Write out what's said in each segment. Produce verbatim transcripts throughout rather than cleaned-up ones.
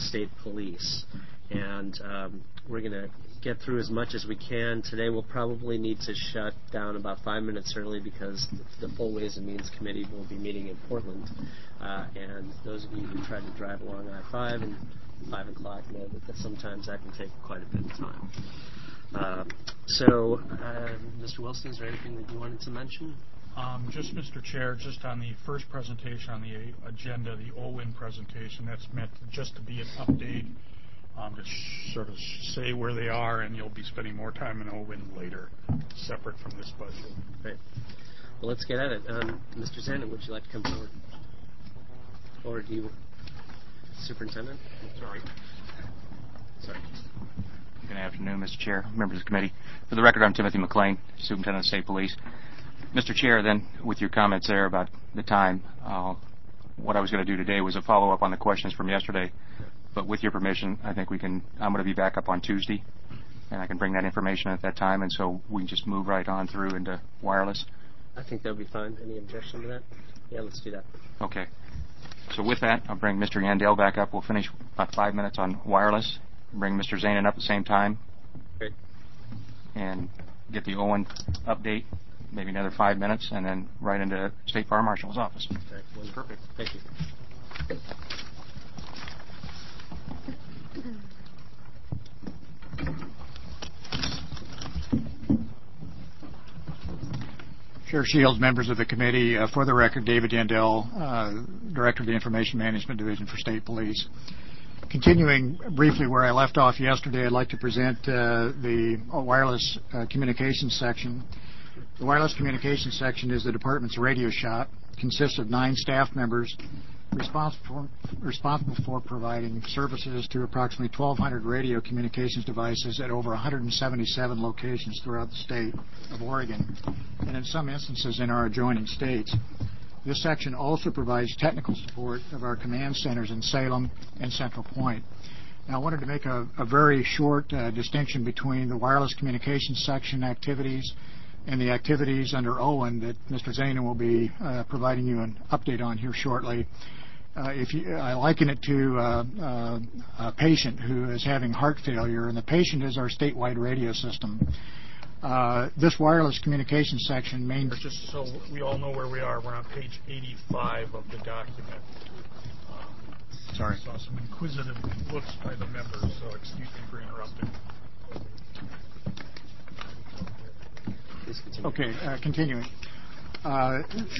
State Police. And um, we're going to get through as much as we can. Today we'll probably need to shut down about five minutes early because the full Ways and Means Committee will be meeting in Portland. Uh, and those of you who try to drive along I five and five o'clock know that, that sometimes that can take quite a bit of time. Uh, so, uh, Mister Wilson, is there anything that you wanted to mention? Um, just, Mister Chair, just on the first presentation on the agenda, the O W I N presentation, that's meant just to be an update, um, to sh- sort of say where they are, and you'll be spending more time in O W I N later, separate from this budget. Right. Well, let's get at it. Um, Mister Zanin, would you like to come forward? Or do you, Superintendent? Sorry. Sorry. Good afternoon, Mister Chair, members of the committee. For the record, I'm Timothy McLean, Superintendent of State Police. Mister Chair, then, with your comments there about the time, uh, what I was going to do today was a follow-up on the questions from yesterday. But with your permission, I think we can, I'm going to be back up on Tuesday, and I can bring that information at that time, and so we can just move right on through into wireless. I think that would be fine. Any objection to that? Yeah, let's do that. Okay. So with that, I'll bring Mister Yandell back up. We'll finish about five minutes on wireless. Bring Mister Zanin up at the same time. Great. And get the O W I N update, maybe another five minutes, and then right into State Fire Marshal's office. Okay. Well, perfect. Thank you. Sheriff Shields, members of the committee, uh, for the record, David Yandell, uh, Director of the Information Management Division for State Police. Continuing briefly where I left off yesterday, I'd like to present uh, the wireless uh, communications section. The wireless communications section is the department's radio shop. It consists of nine staff members responsible for, responsible for providing services to approximately twelve hundred radio communications devices at over one hundred seventy-seven locations throughout the state of Oregon, and in some instances in our adjoining states. This section also provides technical support of our command centers in Salem and Central Point. Now, I wanted to make a, a very short uh, distinction between the wireless communications section activities and the activities under O W I N that Mister Zanin will be uh, providing you an update on here shortly. Uh, if you, I liken it to uh, uh, a patient who is having heart failure, and the patient is our statewide radio system. Uh, this wireless communication section main... Just so we all know where we are, we're on page eighty-five of the document. Um, Sorry. Saw some inquisitive looks by the members, so excuse me for interrupting. Okay, uh, continuing. Uh,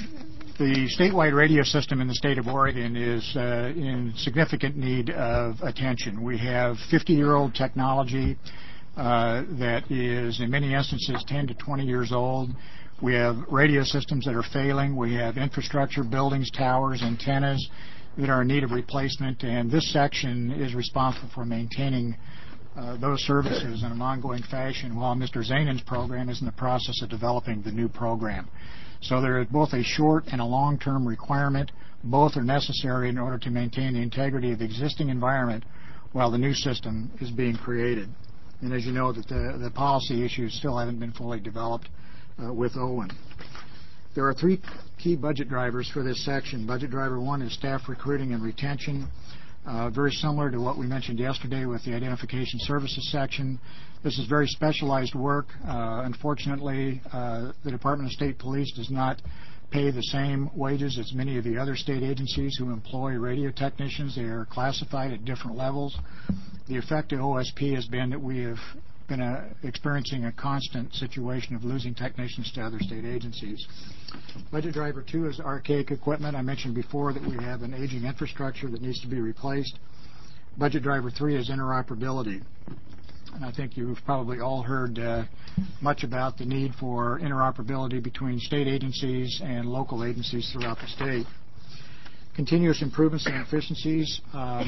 the statewide radio system in the state of Oregon is uh, in significant need of attention. We have fifty-year-old technology uh, that is, in many instances, ten to twenty years old. We have radio systems that are failing. We have infrastructure, buildings, towers, antennas that are in need of replacement, and this section is responsible for maintaining Uh, those services in an ongoing fashion while Mister Zanin's program is in the process of developing the new program. So there is both a short and a long-term requirement. Both are necessary in order to maintain the integrity of the existing environment while the new system is being created. And as you know, that the, the policy issues still haven't been fully developed uh, with O W I N. There are three key budget drivers for this section. Budget driver one is staff recruiting and retention. Uh, very similar to what we mentioned yesterday with the identification services section. This is very specialized work. Uh, unfortunately, uh, the Department of State Police does not pay the same wages as many of the other state agencies who employ radio technicians. They are classified at different levels. The effect of O S P has been that we have been uh, experiencing a constant situation of losing technicians to other state agencies. Budget driver two is archaic equipment. I mentioned before that we have an aging infrastructure that needs to be replaced. Budget driver three is interoperability. And I think you've probably all heard uh, much about the need for interoperability between state agencies and local agencies throughout the state. Continuous improvements and efficiencies. Um,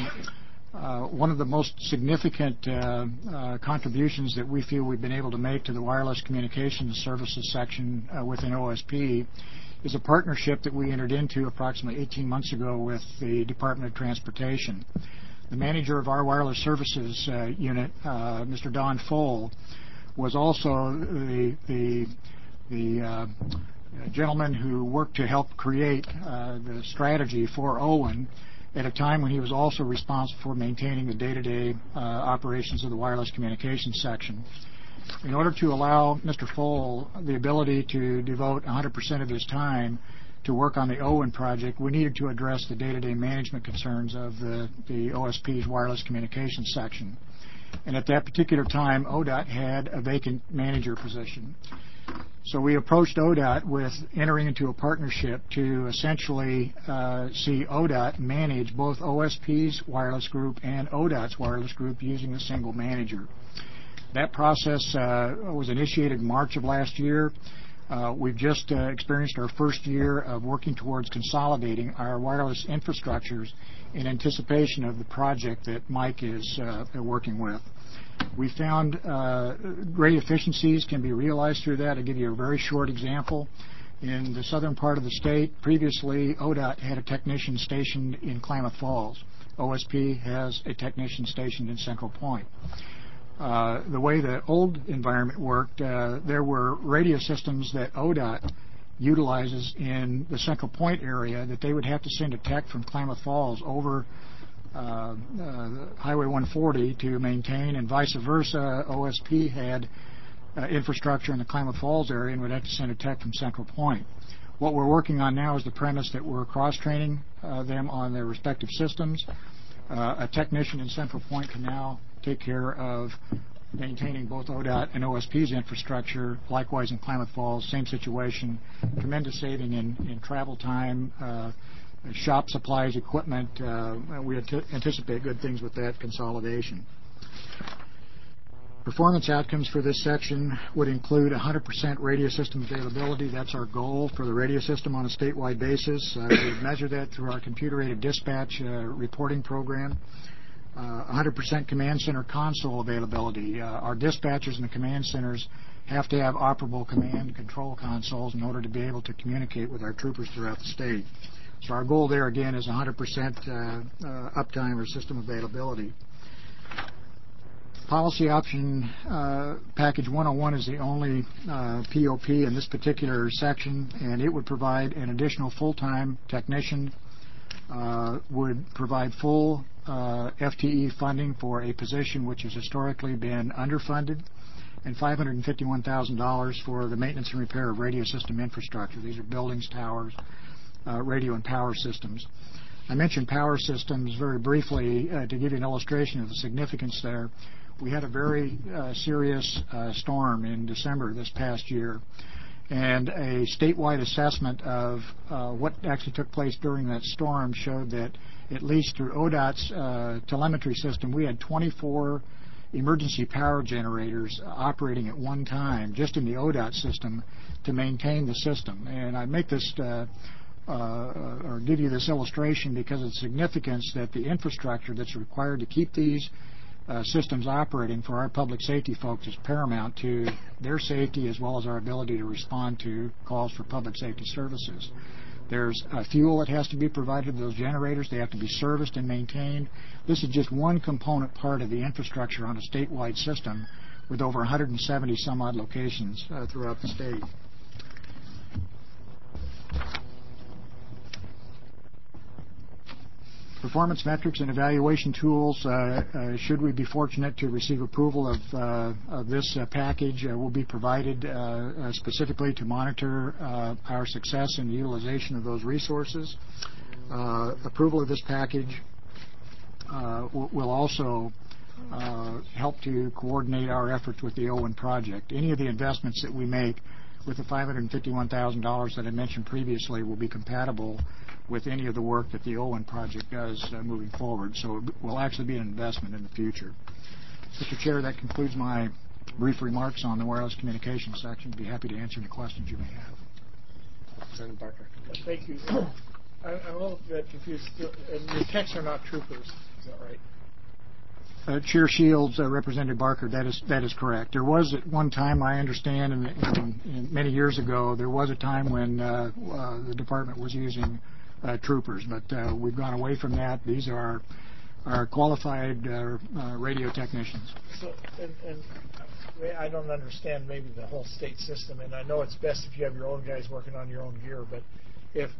Uh, one of the most significant uh, uh, contributions that we feel we've been able to make to the wireless communications services section uh, within O S P is a partnership that we entered into approximately eighteen months ago with the Department of Transportation. The manager of our wireless services uh, unit, uh, Mister Don Foll, was also the, the, the uh, gentleman who worked to help create uh, the strategy for O W I N. at a time when he was also responsible for maintaining the day-to-day uh, operations of the wireless communications section. In order to allow Mister Foll the ability to devote one hundred percent of his time to work on the OWIN project, we needed to address the day-to-day management concerns of the, the O S P's wireless communications section. And at that particular time, O D O T had a vacant manager position. So we approached O D O T with entering into a partnership to essentially uh, see O D O T manage both O S P's wireless group and O D O T's wireless group using a single manager. That process uh, was initiated in March of last year. Uh, we've just uh, experienced our first year of working towards consolidating our wireless infrastructures in anticipation of the project that Mike is uh, working with. We found uh, great efficiencies can be realized through that. I'll give you a very short example. In the southern part of the state, previously O D O T had a technician stationed in Klamath Falls. O S P has a technician stationed in Central Point. Uh, the way the old environment worked, uh, there were radio systems that O D O T utilizes in the Central Point area that they would have to send a tech from Klamath Falls over uh, uh, Highway one forty to maintain, and vice versa. O S P had uh, infrastructure in the Klamath Falls area and would have to send a tech from Central Point. What we're working on now is the premise that we're cross-training uh, them on their respective systems. Uh, a technician in Central Point can now take care of maintaining both O D O T and O S P's infrastructure. Likewise in Klamath Falls, same situation. Tremendous saving in, in travel time, uh, shop supplies, equipment. Uh, we anticipate good things with that consolidation. Performance outcomes for this section would include one hundred percent radio system availability. That's our goal for the radio system on a statewide basis. Uh, we measure that through our computer-aided dispatch uh, reporting program. Uh, one hundred percent command center console availability. Uh, our dispatchers in the command centers have to have operable command and control consoles in order to be able to communicate with our troopers throughout the state. So our goal there, again, is one hundred percent uh, uh, uptime or system availability. Policy option uh, package one oh one is the only uh, P O P in this particular section, and it would provide an additional full-time technician, uh, would provide full uh, F T E funding for a position which has historically been underfunded, and five hundred fifty-one thousand dollars for the maintenance and repair of radio system infrastructure. These are buildings, towers, uh, radio and power systems. I mentioned power systems very briefly uh, to give you an illustration of the significance there. We had a very uh, serious uh, storm in December this past year, and a statewide assessment of uh, what actually took place during that storm showed that, at least through O D O T's uh, telemetry system, we had twenty-four emergency power generators operating at one time just in the O D O T system to maintain the system. And I make this uh, uh, or give you this illustration because of the significance that the infrastructure that's required to keep these Uh, systems operating for our public safety folks is paramount to their safety as well as our ability to respond to calls for public safety services. There's uh, fuel that has to be provided to those generators. They have to be serviced and maintained. This is just one component part of the infrastructure on a statewide system with over one hundred seventy some odd locations uh, throughout the state. Performance metrics and evaluation tools, uh, uh, should we be fortunate to receive approval of, uh, of this uh, package, uh, will be provided uh, uh, specifically to monitor uh, our success in the utilization of those resources. Uh, approval of this package uh, will also uh, help to coordinate our efforts with the OWIN project. Any of the investments that we make with the five hundred fifty-one thousand dollars that I mentioned previously will be compatible with any of the work that the OWIN project does uh, moving forward. So it will actually be an investment in the future. Mister Chair, that concludes my brief remarks on the wireless communications section. I'd be happy to answer any questions you may have. Senator Barker. Thank you. I, I'm a little bit confused. And your techs are not troopers, is that right? Uh, Chair Shields, uh, Representative Barker, that is that is correct. There was at one time, I understand, and, and, and many years ago, there was a time when uh, uh, the department was using uh, troopers, but uh, we've gone away from that. These are our qualified uh, uh, radio technicians. So, and, and I don't understand maybe the whole state system, and I know it's best if you have your own guys working on your own gear, but if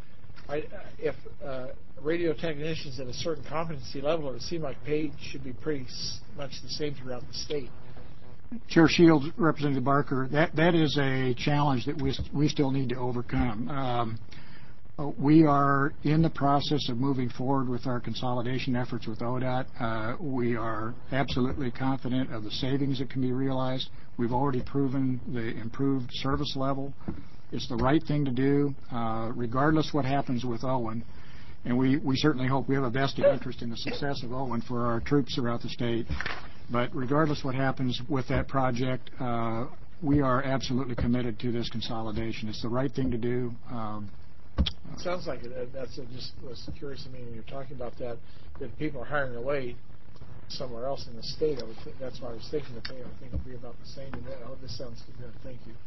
I, if uh, radio technicians at a certain competency level, it would seem like pay should be pretty s- much the same throughout the state. Chair Shields, Representative Barker, that, that is a challenge that we, we still need to overcome. Um, we are in the process of moving forward with our consolidation efforts with O D O T. Uh, we are absolutely confident of the savings that can be realized. We've already proven the improved service level. It's the right thing to do, uh, regardless what happens with Owen. And we, we certainly hope we have a vested interest in the success of Owen for our troops throughout the state. But regardless what happens with that project, uh, we are absolutely committed to this consolidation. It's the right thing to do. Um, It sounds like it. That's a, just was curious to me when you're talking about that, that people are hiring away somewhere else in the state. I would think, that's why I was thinking the pay, I think, would be about the same. And that, oh, this sounds good. Thank you.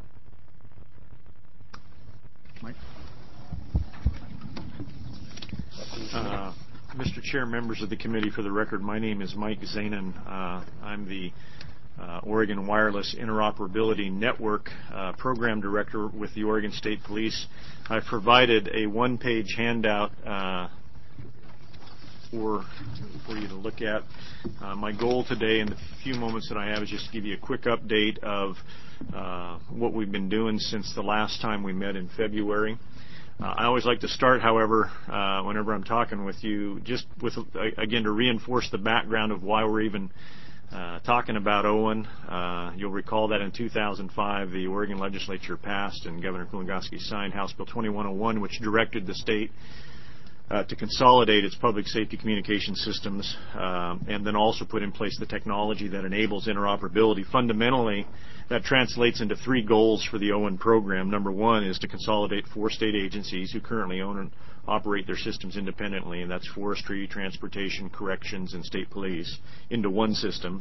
Mike? Uh, Mister Chair, members of the committee, for the record, my name is Mike Zanin. Uh, I'm the uh, Oregon Wireless Interoperability Network uh, Program Director with the Oregon State Police. I've provided a one-page handout uh, for, for you to look at. Uh, my goal today in the few moments that I have is just to give you a quick update of uh, what we've been doing since the last time we met in February. Uh, I always like to start, however, uh, whenever I'm talking with you, just with, uh, again, to reinforce the background of why we're even uh, talking about Owen. Uh, you'll recall that in two thousand five, the Oregon legislature passed and Governor Kulongoski signed House Bill twenty-one oh one, which directed the state uh, to consolidate its public safety communication systems uh, and then also put in place the technology that enables interoperability. Fundamentally, that translates into three goals for the Owen program. Number one is to consolidate four state agencies who currently own and operate their systems independently, and that's forestry, transportation, corrections, and state police, into one system.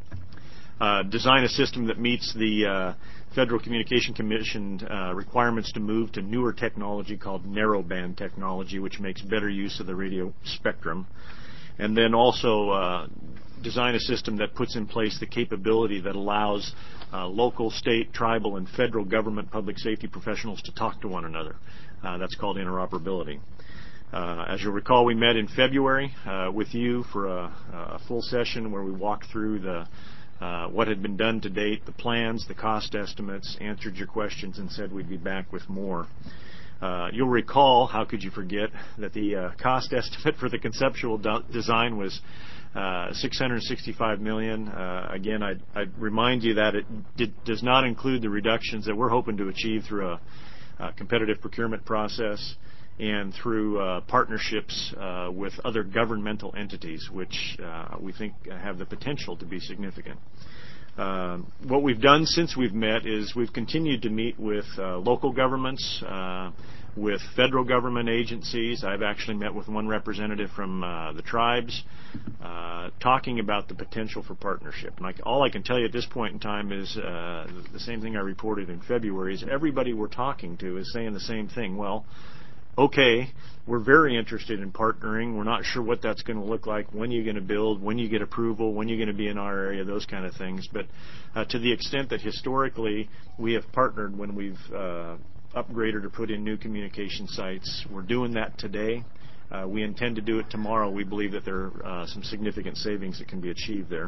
Uh, design a system that meets the uh, Federal Communication Commission uh, requirements to move to newer technology called narrowband technology, which makes better use of the radio spectrum. And then also uh, design a system that puts in place the capability that allows uh, local, state, tribal, and federal government public safety professionals to talk to one another. Uh, that's called interoperability. Uh, as you'll recall, we met in February uh, with you for a, a full session where we walked through the uh, what had been done to date, the plans, the cost estimates, answered your questions, and said we'd be back with more. Uh, you'll recall, how could you forget, that the uh, cost estimate for the conceptual do- design was uh, six hundred sixty-five million dollars. Uh, again, I'd, I'd remind you that it did, does not include the reductions that we're hoping to achieve through a, a competitive procurement process and through uh, partnerships uh, with other governmental entities, which uh, we think have the potential to be significant. Uh, what we've done since we've met is we've continued to meet with uh, local governments, uh, with federal government agencies. I've actually met with one representative from uh, the tribes, uh, talking about the potential for partnership. And I, all I can tell you at this point in time is uh, the same thing I reported in February, is everybody we're talking to is saying the same thing. Well, okay, we're very interested in partnering. We're not sure what that's going to look like, when you're going to build, when you get approval, when you're going to be in our area, those kind of things. But uh, to the extent that historically we have partnered when we've uh, upgraded or put in new communication sites, we're doing that today. Uh, we intend to do it tomorrow. We believe that there are uh, some significant savings that can be achieved there.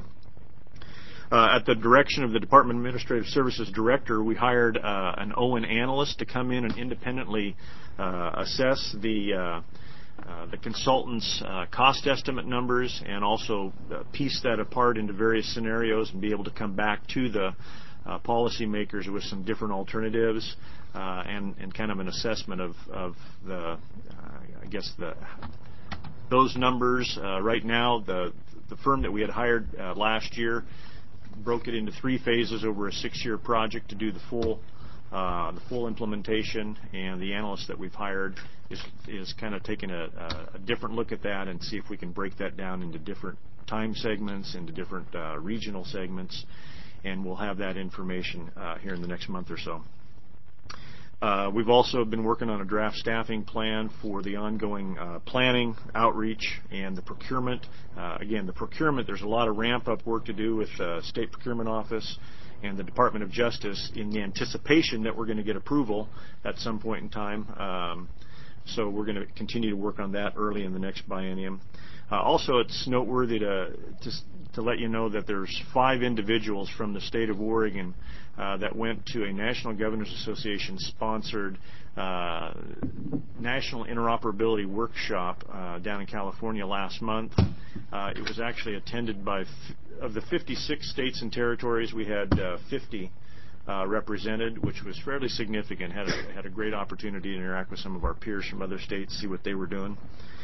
Uh, at the direction of the Department of Administrative Services Director, we hired uh, an Owen analyst to come in and independently uh, assess the uh, uh, the consultant's uh, cost estimate numbers and also uh, piece that apart into various scenarios and be able to come back to the uh, policymakers with some different alternatives uh, and, and kind of an assessment of, of the, uh, I guess, the those numbers. Uh, right now, the, the firm that we had hired uh, last year broke it into three phases over a six-year project to do the full uh, the full implementation, and the analyst that we've hired is is kind of taking a, a different look at that and see if we can break that down into different time segments, into different uh, regional segments, and we'll have that information uh, here in the next month or so. Uh, we've also been working on a draft staffing plan for the ongoing uh, planning, outreach, and the procurement. Uh, again, the procurement, there's a lot of ramp-up work to do with the uh, State Procurement Office and the Department of Justice in the anticipation that we're going to get approval at some point in time um, so we're going to continue to work on that early in the next biennium. Uh, also, it's noteworthy to, to to let you know that there's five individuals from the state of Oregon uh, that went to a National Governors Association sponsored uh, National Interoperability Workshop uh, down in California last month. Uh, it was actually attended by, f- of the fifty-six states and territories, we had uh, fifty uh, represented, which was fairly significant. Had a, had a great opportunity to interact with some of our peers from other states, see what they were doing.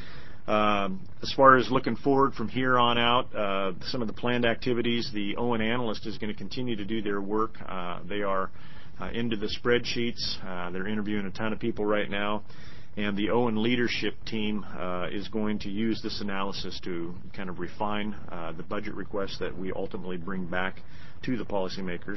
Um, as far as looking forward from here on out, uh, some of the planned activities, the Owen analyst is going to continue to do their work. Uh, they are uh, into the spreadsheets. Uh, they're interviewing a ton of people right now. And the Owen leadership team uh, is going to use this analysis to kind of refine uh, the budget requests that we ultimately bring back to the policymakers.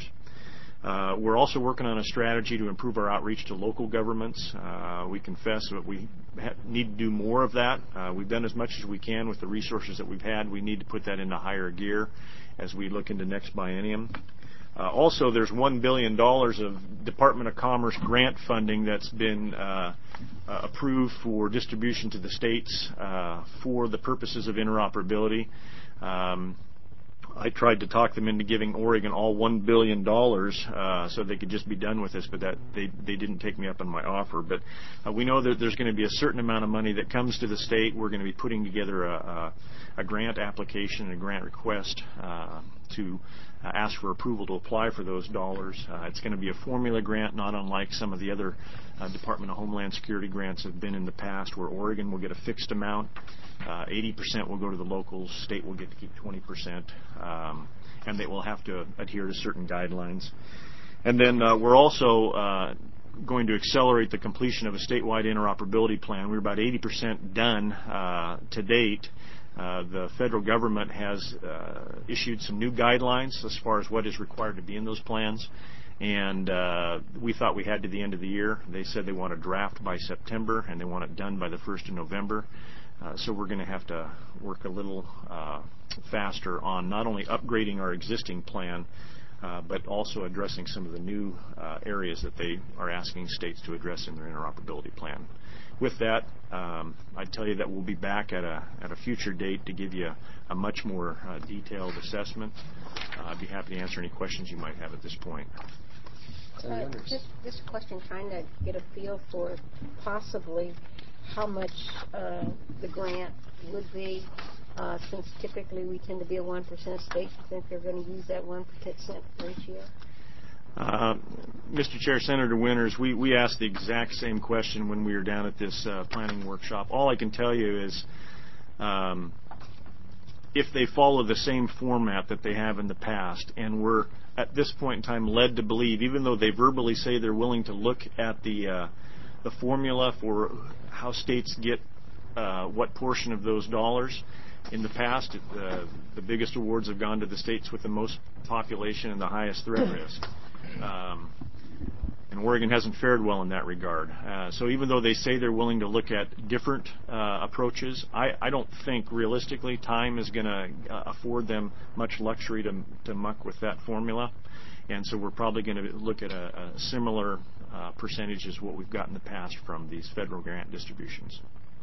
Uh, we're also working on a strategy to improve our outreach to local governments. Uh, we confess that we ha- need to do more of that. Uh, we've done as much as we can with the resources that we've had. We need to put that into higher gear as we look into next biennium. Uh, also, there's one billion dollars of Department of Commerce grant funding that's been uh, uh, approved for distribution to the states uh, for the purposes of interoperability. Um, I tried to talk them into giving Oregon all one billion dollars uh, so they could just be done with this, but that they, they didn't take me up on my offer. But uh, we know that there's going to be a certain amount of money that comes to the state. We're going to be putting together a, a, a grant application and a grant request uh, to uh, ask for approval to apply for those dollars. Uh, it's going to be a formula grant, not unlike some of the other uh, Department of Homeland Security grants have been in the past, where Oregon will get a fixed amount. Uh, eighty percent will go to the locals. State will get to keep twenty percent, um, and they will have to adhere to certain guidelines. And then uh, we're also uh, going to accelerate the completion of a statewide interoperability plan. We're about eighty percent done uh, to date. Uh, the federal government has uh, issued some new guidelines as far as what is required to be in those plans. And uh, we thought we had to the end of the year. They said they want a draft by September, and they want it done by the first of November. Uh, so we're going to have to work a little uh, faster on not only upgrading our existing plan, uh, but also addressing some of the new uh, areas that they are asking states to address in their interoperability plan. With that, um, I'd tell you that we'll be back at a at a future date to give you a, a much more uh, detailed assessment. Uh, I'd be happy to answer any questions you might have at this point. Uh, just this question, trying to get a feel for possibly how much uh, the grant would be, uh, since typically we tend to be a one percent state. You think they're going to use that one percent for each year? Uh, Mister Chair, Senator Winters, we, we asked the exact same question when we were down at this uh, planning workshop. All I can tell you is um, if they follow the same format that they have in the past, and we're at this point in time led to believe, even though they verbally say they're willing to look at the uh, the formula for how states get uh, what portion of those dollars. In the past, uh, the biggest awards have gone to the states with the most population and the highest threat risk. Um, and Oregon hasn't fared well in that regard. Uh, so even though they say they're willing to look at different uh, approaches, I, I don't think realistically time is going to uh, afford them much luxury to, to muck with that formula. And so we're probably going to look at a, a similar uh, percentage as what we've got in the past from these federal grant distributions.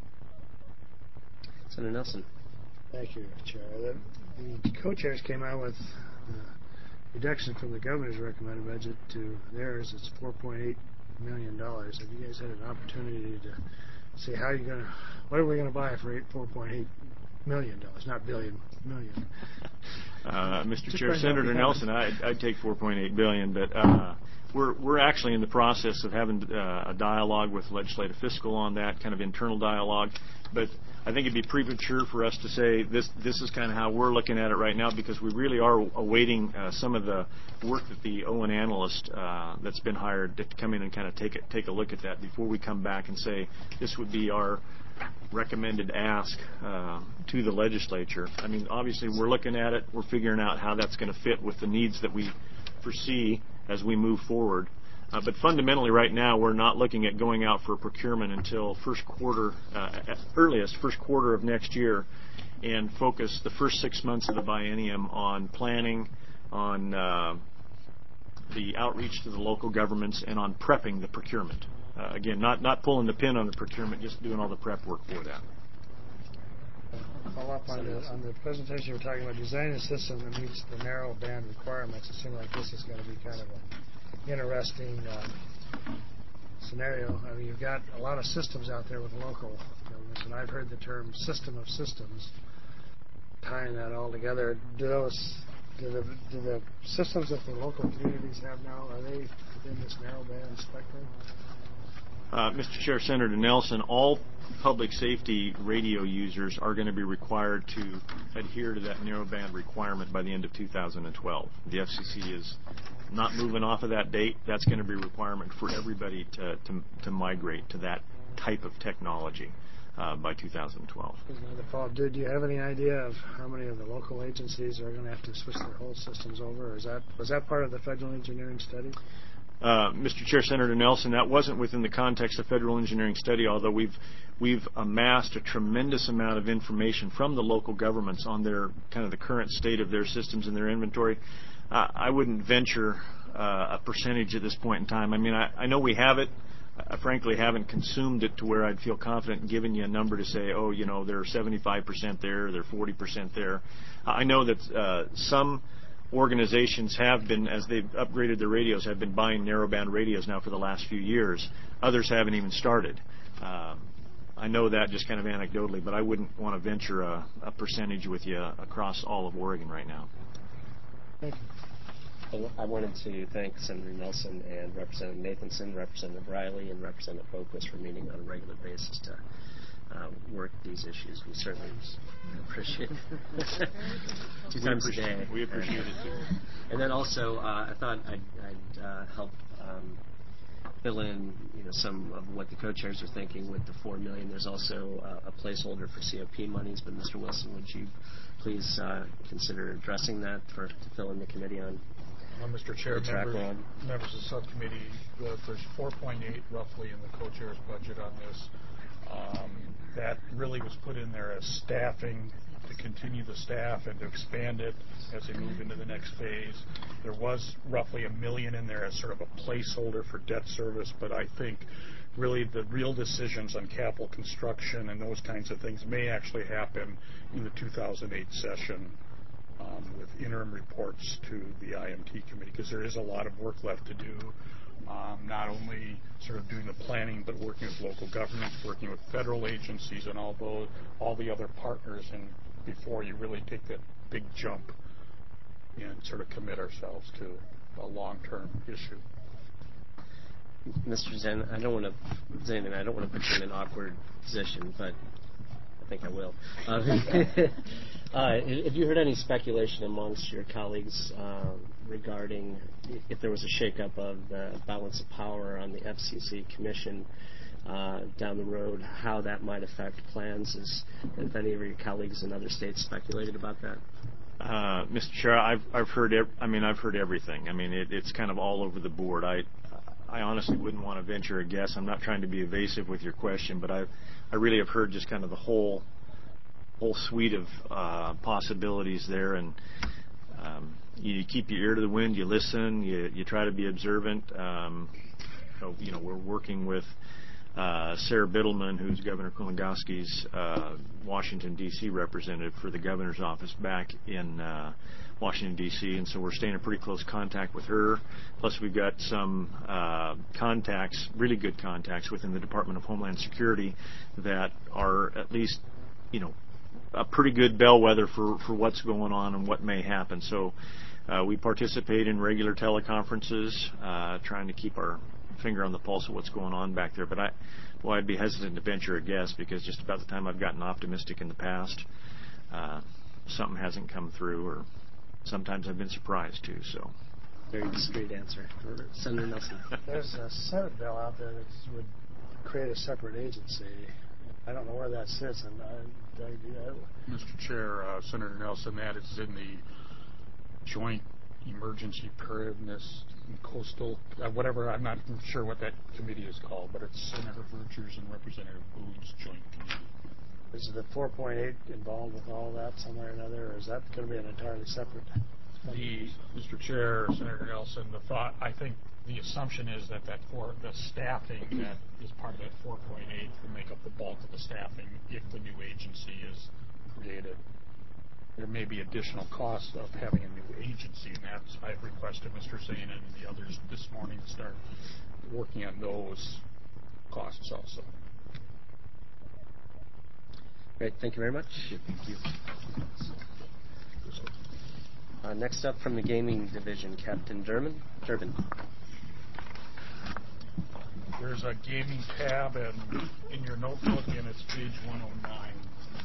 Senator Nelson. Thank you, Chair. The, the co-chairs came out with uh, reduction from the governor's recommended budget to theirs. It's four point eight million dollars. Have you guys had an opportunity to say how you're going to, what are we going to buy for four point eight million dollars, not billion, million? Uh, Mister Chair, Senator Nelson, I'd, I'd take four point eight billion dollars, but uh, we're we're actually in the process of having uh, a dialogue with legislative fiscal on that, kind of internal dialogue. But I think it'd be premature for us to say this this is kind of how we're looking at it right now, because we really are awaiting uh, some of the work that the Owen analyst uh, that's been hired to come in and kind of take it, take a look at that before we come back and say this would be our recommended ask uh, to the legislature. I mean, obviously we're looking at it, we're figuring out how that's going to fit with the needs that we foresee as we move forward. Uh, but fundamentally right now we're not looking at going out for procurement until first quarter, uh, at earliest first quarter of next year, and focus the first six months of the biennium on planning, on uh, the outreach to the local governments, and on prepping the procurement. uh, again, not, not pulling the pin on the procurement, just doing all the prep work for that. Follow up on the, on the presentation you were talking about, designing a system that meets the narrow band requirements. It seems like this is going to be kind of an interesting um, scenario. I mean, you've got a lot of systems out there with local governments, and I've heard the term system of systems, tying that all together. Do those, do the, do the systems that the local communities have now, are they within this narrow band spectrum? Uh, Mister Chair, Senator Nelson, all public safety radio users are going to be required to adhere to that narrowband requirement by the end of two thousand twelve. The F C C is not moving off of that date. That's going to be a requirement for everybody to, to, to migrate to that type of technology uh, by two thousand twelve. Do, do you have any idea of how many of the local agencies are going to have to switch their whole systems over? Or is that, was that part of the federal engineering study? Uh, Mister Chair, Senator Nelson, that wasn't within the context of federal engineering study, although we've we've amassed a tremendous amount of information from the local governments on their kind of the current state of their systems and their inventory. Uh, I wouldn't venture uh, a percentage at this point in time. I mean, I, I know we have it. I frankly haven't consumed it to where I'd feel confident in giving you a number to say, oh, you know, they're seventy-five percent there, they're forty percent there. I know that uh, some organizations have been, as they've upgraded their radios, have been buying narrowband radios now for the last few years. Others haven't even started. Um, I know that just kind of anecdotally, but I wouldn't want to venture a, a percentage with you across all of Oregon right now. Thank you. I wanted to thank Senator Nelson and Representative Nathanson, Representative Riley, and Representative Boquist for meeting on a regular basis to Uh, work these issues. We certainly appreciate it. Two times a day. We appreciate it too. And then also, uh, I thought I'd, I'd uh, help um, fill in, you know, some of what the co-chairs are thinking with the four million. There's also uh, a placeholder for C O P monies. But Mister Wilson, would you please uh, consider addressing that for to fill in the committee on? Well, Mister Chair, members, members of the subcommittee, uh, there's four point eight roughly in the co-chair's budget on this. Um, that really was put in there as staffing to continue the staff and to expand it as they move into the next phase. There was roughly a million in there as sort of a placeholder for debt service, but I think really the real decisions on capital construction and those kinds of things may actually happen in the two thousand eight session um, with interim reports to the I M T committee, because there is a lot of work left to do. Um, not only sort of doing the planning, but working with local governments, working with federal agencies, and all those, all the other partners, and before you really take that big jump and sort of commit ourselves to a long-term issue. Mister Zen, I don't want to, Zen, and I don't want to put you in an awkward position, but I think I will. Uh, uh, have you heard any speculation amongst your colleagues uh, regarding if there was a shakeup of the balance of power on the F C C commission uh, down the road, how that might affect plans? Is, if any of your colleagues in other states speculated about that? Uh, Mister Chair, I've I've heard ev- I mean I've heard everything. I mean it, it's kind of all over the board. I I honestly wouldn't want to venture a guess. I'm not trying to be evasive with your question, but I I really have heard just kind of the whole whole suite of uh, possibilities there, and um, you keep your ear to the wind, you listen, you you try to be observant. Um, so, you know, we're working with uh, Sarah Biddleman, who's Governor Kulongoski's uh, Washington D C representative for the governor's office back in uh, Washington D C, and so we're staying in pretty close contact with her. Plus, we've got some uh, contacts, really good contacts within the Department of Homeland Security that are at least, you know, a pretty good bellwether for, for what's going on and what may happen. So uh, we participate in regular teleconferences, uh, trying to keep our finger on the pulse of what's going on back there. But I, well, I'd be hesitant to venture a guess, because just about the time I've gotten optimistic in the past, uh, something hasn't come through, or sometimes I've been surprised too. So. Very discreet answer. Senator Nelson. There's a Senate bill out there that would create a separate agency. I don't know where that sits. And I, I, I, Mister Chair, uh, Senator Nelson, that is in the Joint Emergency Preparedness and Coastal, uh, whatever, I'm not sure what that committee is called, but it's Senator Vercher's and Representative Boone's joint committee. Is the four point eight involved with all that some way or another, or is that going to be an entirely separate? The, Mister Chair, Senator Nelson, the thought, I think the assumption is that that for the staffing that is part of that four point eight will make up the bulk of the staffing if the new agency is created. There may be additional costs of having a new agency, and that's I've requested Mister Zana and the others this morning to start working on those costs also. Great, thank you very much. Thank you. Uh, next up from the gaming division, Captain Durbin. Durbin. There's a gaming tab and in your notebook, and it's page one oh nine.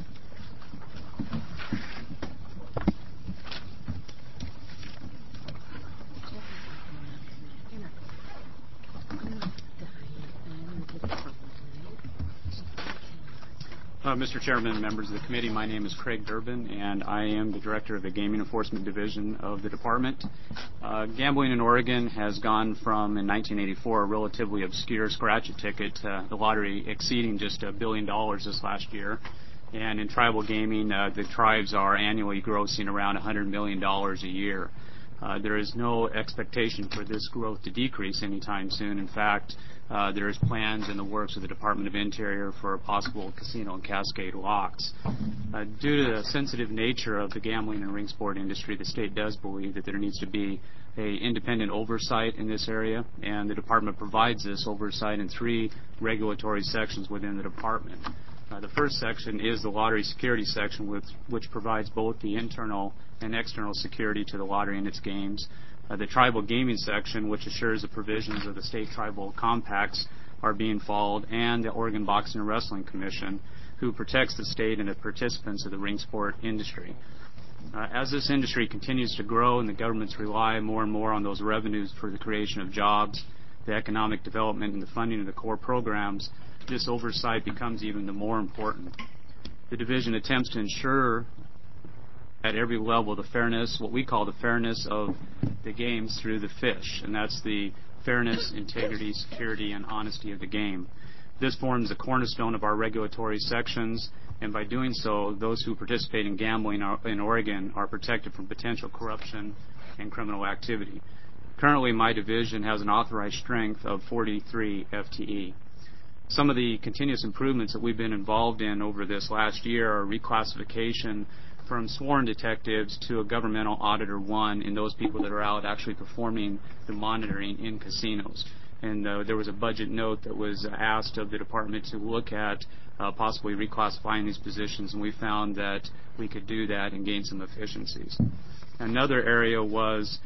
Uh, Mister Chairman, members of the committee, my name is Craig Durbin, and I am the director of the Gaming Enforcement Division of the department. Uh, gambling in Oregon has gone from, in nineteen eighty-four, a relatively obscure scratch-a-ticket, uh, the lottery exceeding just a billion dollars this last year. And in tribal gaming, uh, the tribes are annually grossing around one hundred million dollars a year. Uh, there is no expectation for this growth to decrease anytime soon. In fact, uh, there is plans in the works of the Department of Interior for a possible casino and cascade locks. Uh, due to the sensitive nature of the gambling and ring sport industry, the state does believe that there needs to be a independent oversight in this area, and the department provides this oversight in three regulatory sections within the department. Uh, the first section is the lottery security section, with, which provides both the internal and external security to the lottery and its games. Uh, the tribal gaming section, which assures the provisions of the state tribal compacts are being followed, and the Oregon Boxing and Wrestling Commission, who protects the state and the participants of the ring sport industry. Uh, as this industry continues to grow and the governments rely more and more on those revenues for the creation of jobs, the economic development, and the funding of the core programs, this oversight becomes even the more important. The division attempts to ensure at every level the fairness, what we call the fairness of the games through the FISH, and that's the fairness, integrity, security, and honesty of the game. This forms the cornerstone of our regulatory sections, and by doing so, those who participate in gambling in Oregon are protected from potential corruption and criminal activity. Currently, my division has an authorized strength of forty-three F T E. Some of the continuous improvements that we've been involved in over this last year are reclassification from sworn detectives to a governmental auditor one in those people that are out actually performing the monitoring in casinos. And uh, there was a budget note that was asked of the department to look at uh, possibly reclassifying these positions, and we found that we could do that and gain some efficiencies. Another area was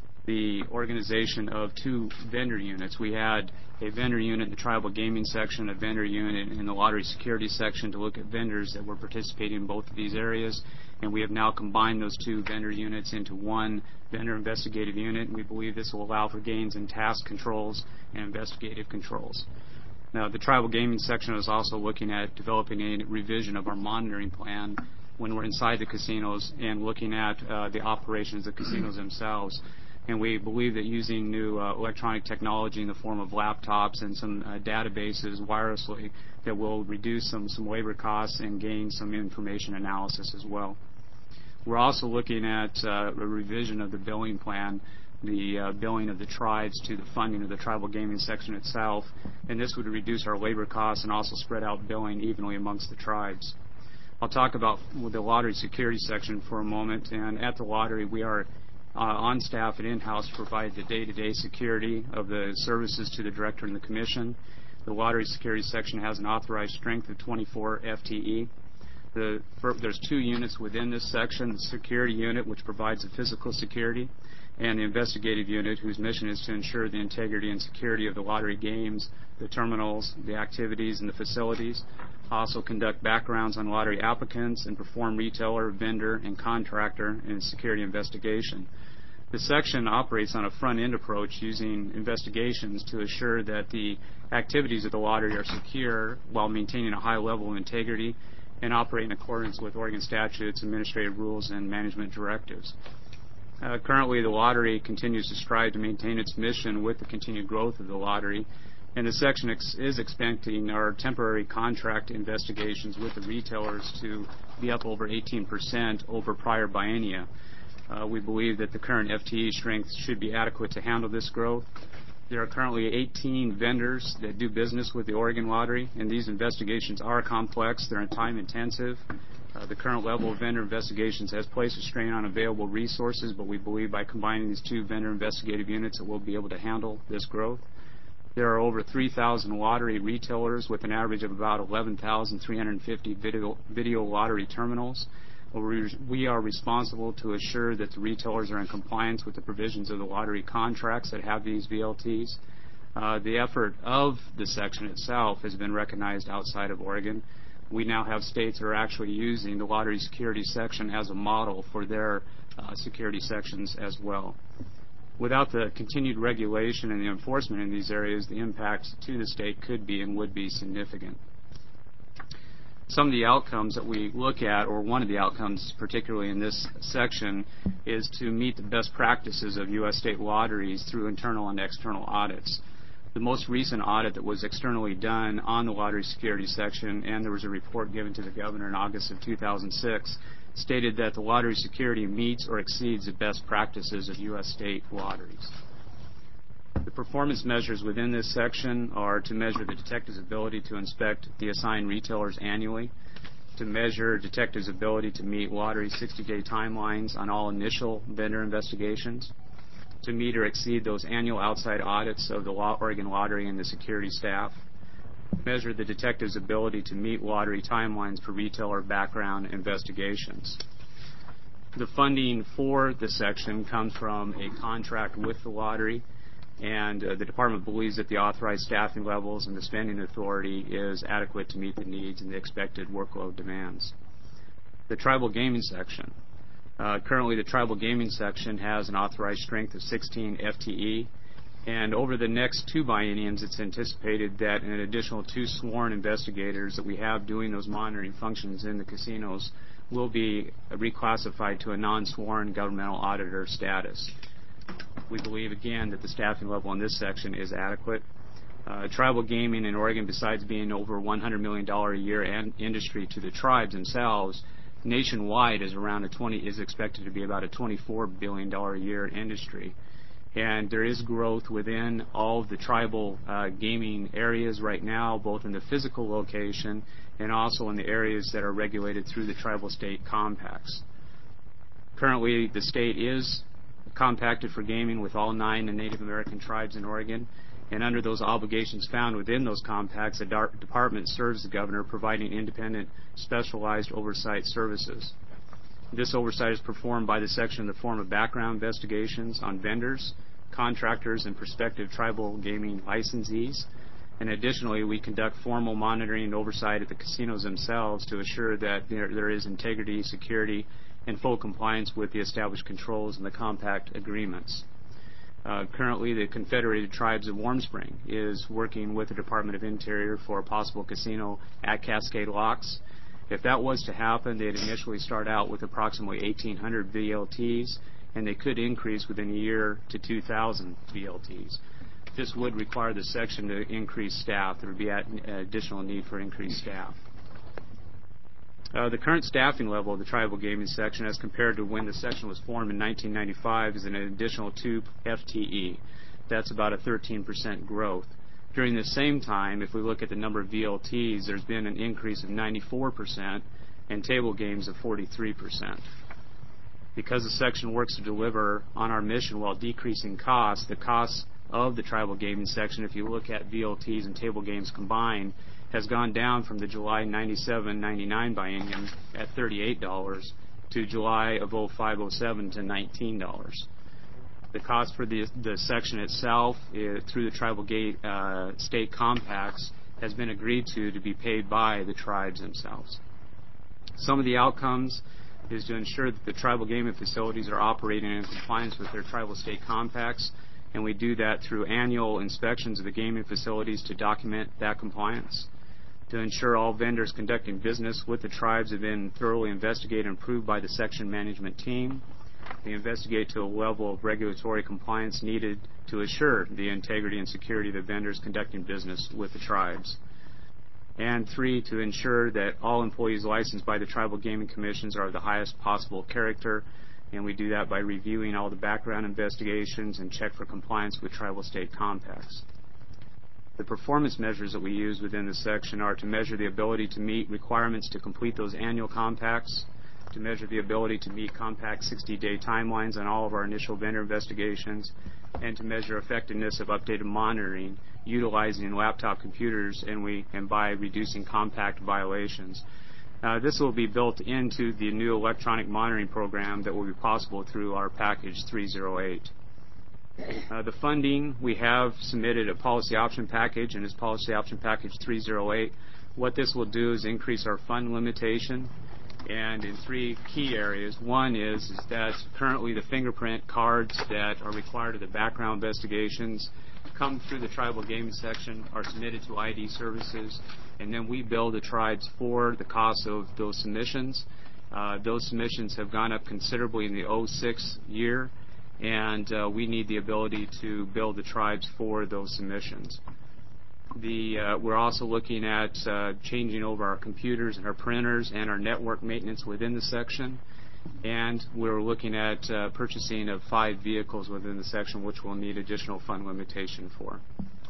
the organization of two vendor units. We had a vendor unit in the tribal gaming section, a vendor unit in the lottery security section to look at vendors that were participating in both of these areas, and we have now combined those two vendor units into one vendor investigative unit, and we believe this will allow for gains in task controls and investigative controls. Now, the tribal gaming section is also looking at developing a revision of our monitoring plan when we're inside the casinos and looking at uh, the operations of the casinos themselves. And we believe that using new uh, electronic technology in the form of laptops and some uh, databases wirelessly that will reduce some, some labor costs and gain some information analysis as well. We're also looking at uh, a revision of the billing plan, the uh, billing of the tribes to the funding of the tribal gaming section itself, and this would reduce our labor costs and also spread out billing evenly amongst the tribes. I'll talk about the lottery security section for a moment, and at the lottery we are Uh, on staff and in-house to provide the day-to-day security of the services to the director and the commission. The lottery security section has an authorized strength of twenty-four F T E. The, for, there's two units within this section, the security unit, which provides the physical security, and the investigative unit, whose mission is to ensure the integrity and security of the lottery games, the terminals, the activities, and the facilities. Also conduct backgrounds on lottery applicants and perform retailer, vendor, and contractor and security investigation. The section operates on a front-end approach using investigations to assure that the activities of the lottery are secure while maintaining a high level of integrity and operate in accordance with Oregon statutes, administrative rules, and management directives. Uh, currently, the lottery continues to strive to maintain its mission with the continued growth of the lottery, and the section ex- is expecting our temporary contract investigations with the retailers to be up over eighteen percent over prior biennia. Uh, we believe that the current F T E strength should be adequate to handle this growth. There are currently eighteen vendors that do business with the Oregon Lottery, and these investigations are complex. They're time intensive. Uh, the current level of vendor investigations has placed a strain on available resources, but we believe by combining these two vendor investigative units that we'll be able to handle this growth. There are over three thousand lottery retailers with an average of about eleven thousand three hundred fifty video, video lottery terminals. We are responsible to assure that the retailers are in compliance with the provisions of the lottery contracts that have these V L Ts. Uh, the effort of the section itself has been recognized outside of Oregon. We now have states that are actually using the lottery security section as a model for their uh, security sections as well. Without the continued regulation and the enforcement in these areas, the impact to the state could be and would be significant. Some of the outcomes that we look at, or one of the outcomes particularly in this section, is to meet the best practices of U S state lotteries through internal and external audits. The most recent audit that was externally done on the lottery security section, and there was a report given to the governor in August of two thousand six, stated that the lottery security meets or exceeds the best practices of U S state lotteries. The performance measures within this section are to measure the detective's ability to inspect the assigned retailers annually, to measure detectives' ability to meet lottery sixty-day timelines on all initial vendor investigations, to meet or exceed those annual outside audits of the Oregon Lottery and the security staff, measure the detective's ability to meet lottery timelines for retailer background investigations. The funding for this section comes from a contract with the lottery, and uh, the department believes that the authorized staffing levels and the spending authority is adequate to meet the needs and the expected workload demands. The tribal gaming section. Uh, currently, the tribal gaming section has an authorized strength of sixteen F T E, and over the next two bienniums, it's anticipated that an additional two sworn investigators that we have doing those monitoring functions in the casinos will be reclassified to a non-sworn governmental auditor status. We believe, again, that the staffing level in this section is adequate. Uh, tribal gaming in Oregon, besides being over one hundred million dollars a year and industry to the tribes themselves, nationwide is around a twenty is expected to be about a twenty-four billion dollars a year industry. And there is growth within all of the tribal uh, gaming areas right now, both in the physical location and also in the areas that are regulated through the tribal state compacts. Currently, the state is compacted for gaming with all nine Native American tribes in Oregon, and under those obligations found within those compacts, the department serves the governor, providing independent, specialized oversight services. This oversight is performed by the section in the form of background investigations on vendors, contractors, and prospective tribal gaming licensees. And additionally, we conduct formal monitoring and oversight at the casinos themselves to assure that there, there is integrity, security, and full compliance with the established controls and the compact agreements. Uh, currently, the Confederated Tribes of Warm Spring is working with the Department of Interior for a possible casino at Cascade Locks. If that was to happen, they'd initially start out with approximately eighteen hundred V L Ts, and they could increase within a year to two thousand V L Ts. This would require the section to increase staff. There would be an additional need for increased staff. Uh, the current staffing level of the tribal gaming section as compared to when the section was formed in nineteen ninety-five is an additional two F T E. That's about a thirteen percent growth. During the same time, if we look at the number of V L Ts, there's been an increase of ninety-four percent and table games of forty-three percent. Because the section works to deliver on our mission while decreasing costs, the costs of the tribal gaming section, if you look at V L Ts and table games combined, has gone down from the July ninety-seven ninety-nine biennium at thirty-eight dollars to July of oh five oh seven to nineteen dollars. The cost for the, the section itself is, through the tribal gate, uh, state compacts has been agreed to to be paid by the tribes themselves. Some of the outcomes is to ensure that the tribal gaming facilities are operating in compliance with their tribal state compacts, and we do that through annual inspections of the gaming facilities to document that compliance. To ensure all vendors conducting business with the tribes have been thoroughly investigated and approved by the section management team. They investigate to a level of regulatory compliance needed to assure the integrity and security of the vendors conducting business with the tribes. And three, to ensure that all employees licensed by the tribal gaming commissions are of the highest possible character and we do that by reviewing all the background investigations and check for compliance with tribal state compacts. The performance measures that we use within the section are to measure the ability to meet requirements to complete those annual compacts, to measure the ability to meet compact sixty-day timelines on all of our initial vendor investigations, and to measure effectiveness of updated monitoring utilizing laptop computers and, we, and by reducing compact violations. Uh, this will be built into the new electronic monitoring program that will be possible through our package three oh eight. Uh, the funding, we have submitted a policy option package, and it's policy option package three oh eight. What this will do is increase our fund limitation, and in three key areas. One is, is that currently the fingerprint cards that are required of the background investigations come through the tribal gaming section, are submitted to I D services, and then we bill the tribes for the cost of those submissions. Uh, those submissions have gone up considerably in the oh six year, and uh, we need the ability to bill the tribes for those submissions. The, uh, we're also looking at uh, changing over our computers and our printers and our network maintenance within the section. And we're looking at uh, purchasing of five vehicles within the section, which we'll need additional fund limitation for.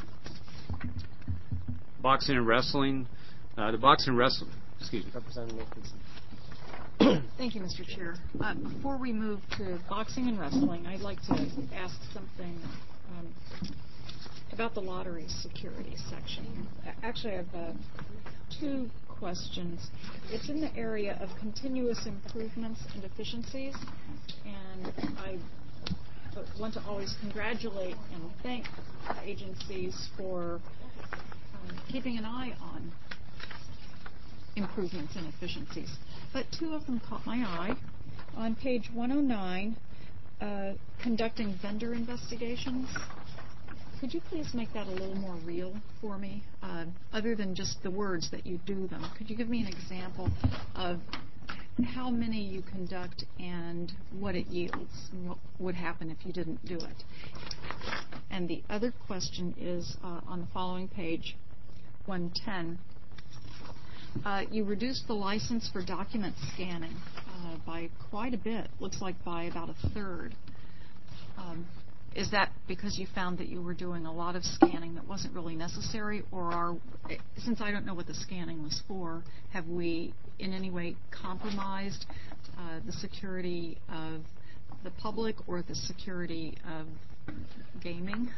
Boxing and wrestling. Uh, the boxing and wrestling, excuse me. Representative Nathanson. Thank you, Mister Chair. Uh, before we move to boxing and wrestling, I'd like to ask something um, about the lottery security section. Actually, I have uh, two questions. It's in the area of continuous improvements and efficiencies, and I want to always congratulate and thank agencies for uh, keeping an eye on improvements and efficiencies. But two of them caught my eye. On page one oh nine, uh, conducting vendor investigations. Could you please make that a little more real for me, uh, other than just the words that you do them? Could you give me an example of how many you conduct and what it yields, and what would happen if you didn't do it? And the other question is uh, on the following page, one ten. Uh, you reduced the license for document scanning uh, by quite a bit, looks like by about a third. Um, Is that because you found that you were doing a lot of scanning that wasn't really necessary, or are, since I don't know what the scanning was for, have we in any way compromised uh, the security of the public or the security of gaming?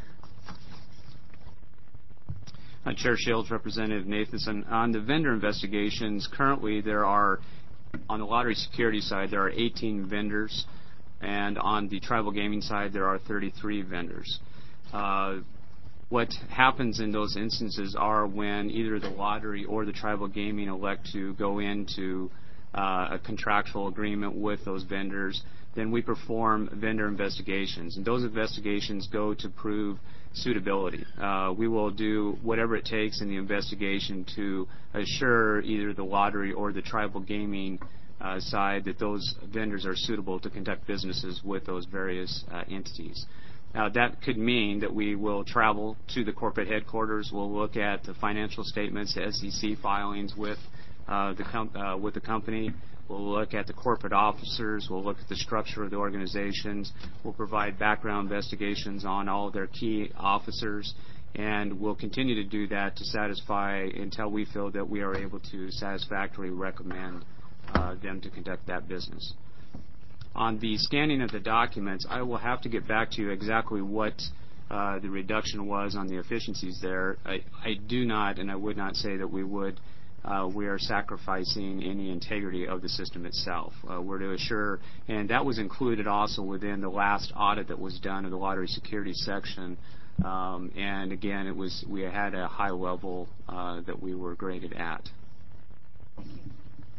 Uh, Chair Shields, Representative Nathanson. On the vendor investigations, currently there are, on the lottery security side, there are eighteen vendors. And on the tribal gaming side, there are thirty-three vendors. Uh, what happens in those instances are when either the lottery or the tribal gaming elect to go into uh, a contractual agreement with those vendors, then we perform vendor investigations. And those investigations go to prove suitability. Uh, we will do whatever it takes in the investigation to assure either the lottery or the tribal gaming Uh, side that those vendors are suitable to conduct businesses with those various uh, entities. Now, that could mean that we will travel to the corporate headquarters. We'll look at the financial statements, the S E C filings with uh, the com- uh, with the company. We'll look at the corporate officers. We'll look at the structure of the organizations. We'll provide background investigations on all of their key officers, and we'll continue to do that to satisfy until we feel that we are able to satisfactorily recommend Uh, them to conduct that business. On the scanning of the documents, I will have to get back to you exactly what uh, the reduction was on the efficiencies there. I, I do not, and I would not say that we would, uh, we are sacrificing any integrity of the system itself. Uh, we're to assure, and that was included also within the last audit that was done of the lottery security section. Um, and again, it was we had a high level uh, that we were graded at. Thank you.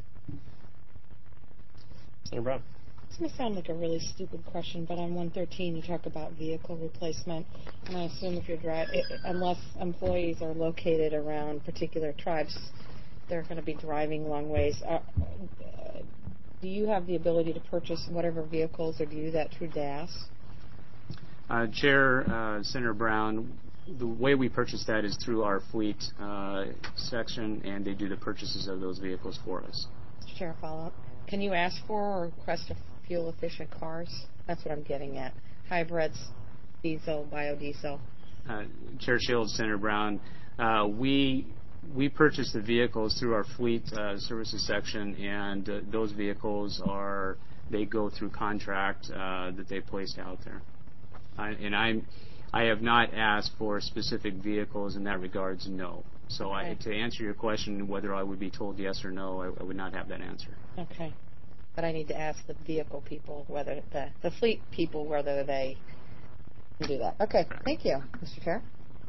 Senator Brown. This may sound like a really stupid question, but on one thirteen you talk about vehicle replacement, and I assume if you're driving, unless employees are located around particular tribes, they're going to be driving long ways. Uh, uh, do you have the ability to purchase whatever vehicles, or do you do that through D A S? Uh, Chair, uh, Senator Brown, the way we purchase that is through our fleet uh, section, and they do the purchases of those vehicles for us. Mister Chair, follow up. Can you ask for or request a fuel-efficient cars? That's what I'm getting at. Hybrids, diesel, biodiesel. Uh, Chair Shields, Senator Brown, uh, we we purchase the vehicles through our fleet uh, services section, and uh, those vehicles are they go through contract uh, that they placed out there. I, and I'm I have not asked for specific vehicles in that regards. No. So okay. I, to answer your question, whether I would be told yes or no, I, I would not have that answer. Okay. But I need to ask the vehicle people, whether the, the fleet people, whether they can do that. Okay. Thank you, Mister Chair.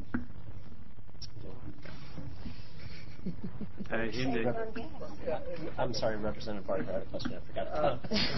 Uh, in the, I'm sorry, Representative Barker, I had a question I forgot. Uh,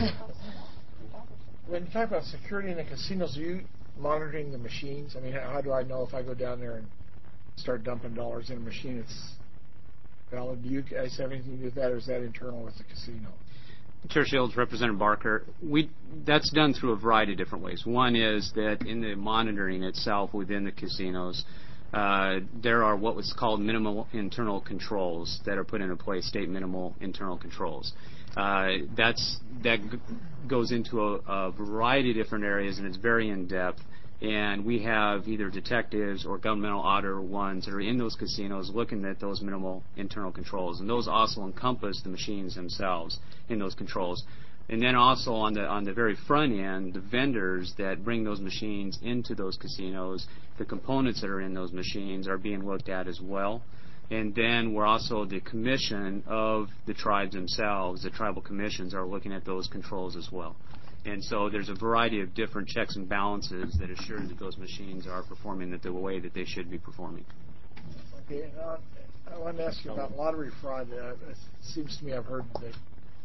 when you talk about security in the casinos, are you monitoring the machines? I mean, how, how do I know if I go down there and start dumping dollars in a machine, it's valid? Do you guys have anything to do with that, or is that internal with the casino? Chair Shields, Representative Barker, we, that's done through a variety of different ways. One is that in the monitoring itself within the casinos, uh, there are what was called minimal internal controls that are put into place, state minimal internal controls. Uh, that's, that g- goes into a, a variety of different areas, and it's very in-depth. And we have either detectives or governmental auditor ones that are in those casinos looking at those minimal internal controls. And those also encompass the machines themselves in those controls. And then also on the on the very front end, the vendors that bring those machines into those casinos, the components that are in those machines are being looked at as well. And then we're also the commission of the tribes themselves, the tribal commissions are looking at those controls as well. And so there's a variety of different checks and balances that assure that those machines are performing the way that they should be performing. Okay, and uh, I wanted to ask you about lottery fraud. Uh, it seems to me I've heard that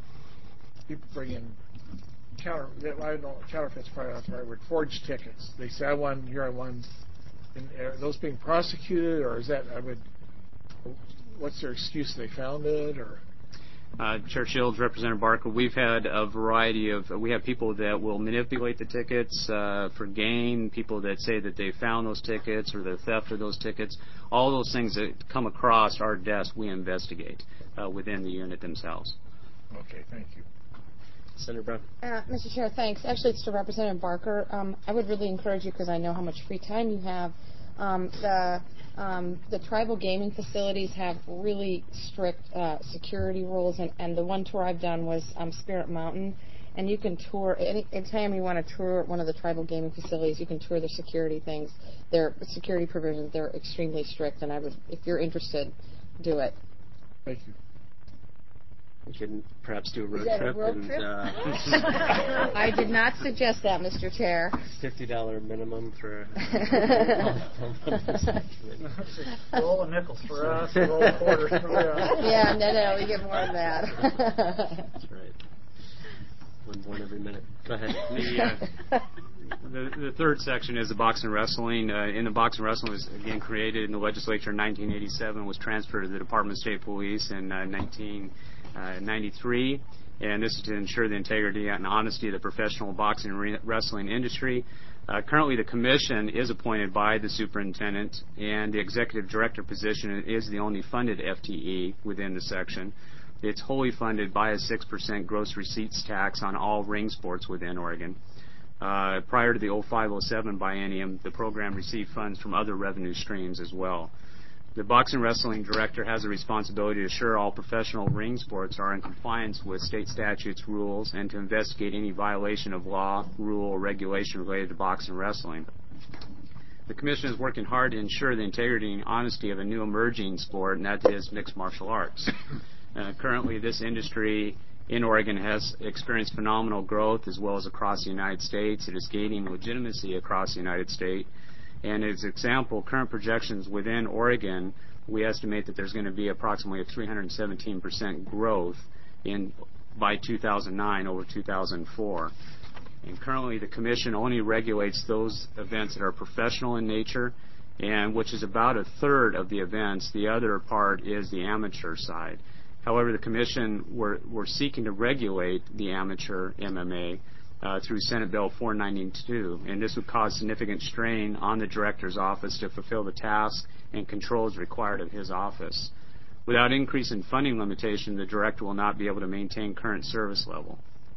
people bring in counter, I don't know, counterfeits, probably not the right word, forged tickets. They say, I won, here I won. And are those being prosecuted, or is that, I would, what's their excuse? They found it, or? Uh, Chair Shields, Representative Barker, we've had a variety of, we have people that will manipulate the tickets uh, for gain, people that say that they found those tickets or the theft of those tickets. All those things that come across our desk, we investigate uh, within the unit themselves. Okay, thank you. Senator Brown. Uh, Mister Chair, thanks. Actually, it's to Representative Barker. Um, I would really encourage you, because I know how much free time you have. Um, the um, the tribal gaming facilities have really strict uh, security rules, and, and the one tour I've done was um, Spirit Mountain, and you can tour any anytime you want to tour one of the tribal gaming facilities, you can tour their security things, their security provisions. They're extremely strict, and I would, if you're interested, do it. Thank you. We can perhaps do a road Is that trip. A road and, trip? Uh, I did not suggest that, Mister Chair. fifty dollars minimum for. Roll of nickels for us, roll of quarters for them. Yeah, no, no, we get more than that. That's right. One born every minute. Go ahead. The, uh, the, the third section is the boxing and wrestling. Uh, in the boxing and wrestling was again created in the legislature in nineteen eighty-seven, was transferred to the Department of State Police in uh, nineteen ninety-three, and this is to ensure the integrity and honesty of the professional boxing and re- wrestling industry. Uh, currently, the commission is appointed by the superintendent, and the executive director position is the only funded F T E within the section. It's wholly funded by a six percent gross receipts tax on all ring sports within Oregon. Uh, prior to the oh five oh seven biennium, the program received funds from other revenue streams as well. The boxing wrestling director has a responsibility to assure all professional ring sports are in compliance with state statutes, rules, and to investigate any violation of law, rule, or regulation related to boxing and wrestling. The Commission is working hard to ensure the integrity and honesty of a new emerging sport, and that is mixed martial arts. Uh, currently, this industry in Oregon has experienced phenomenal growth as well as across the United States. It is gaining legitimacy across the United States. And as an example, current projections within Oregon, we estimate that there's going to be approximately a three hundred seventeen percent growth in by two thousand nine over two thousand four. And currently, the Commission only regulates those events that are professional in nature, and which is about a third of the events. The other part is the amateur side. However, the Commission were, were seeking to regulate the amateur M M A uh, through Senate Bill four ninety-two, and this would cause significant strain on the Director's office to fulfill the tasks and controls required of his office. Without increase in funding limitation, the Director will not be able to maintain current service level.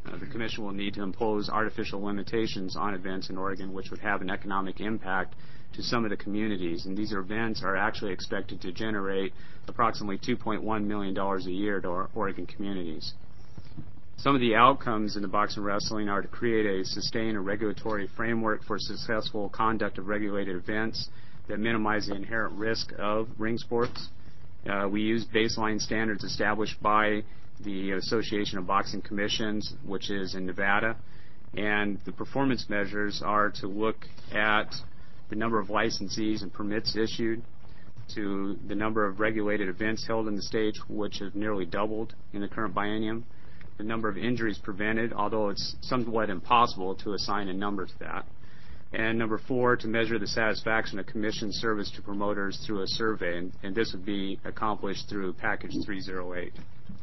Uh, the Commission will need to impose artificial limitations on events in Oregon, which would have an economic impact to some of the communities. And these events are actually expected to generate approximately two point one million dollars a year to our Oregon communities. Some of the outcomes in the boxing and wrestling are to create a sustained and regulatory framework for successful conduct of regulated events that minimize the inherent risk of ring sports. Uh, we use baseline standards established by the Association of Boxing Commissions, which is in Nevada, and the performance measures are to look at the number of licensees and permits issued, to the number of regulated events held in the state, which have nearly doubled in the current biennium, the number of injuries prevented, although it's somewhat impossible to assign a number to that, and number four, to measure the satisfaction of commission service to promoters through a survey, and, and this would be accomplished through Package three oh eight.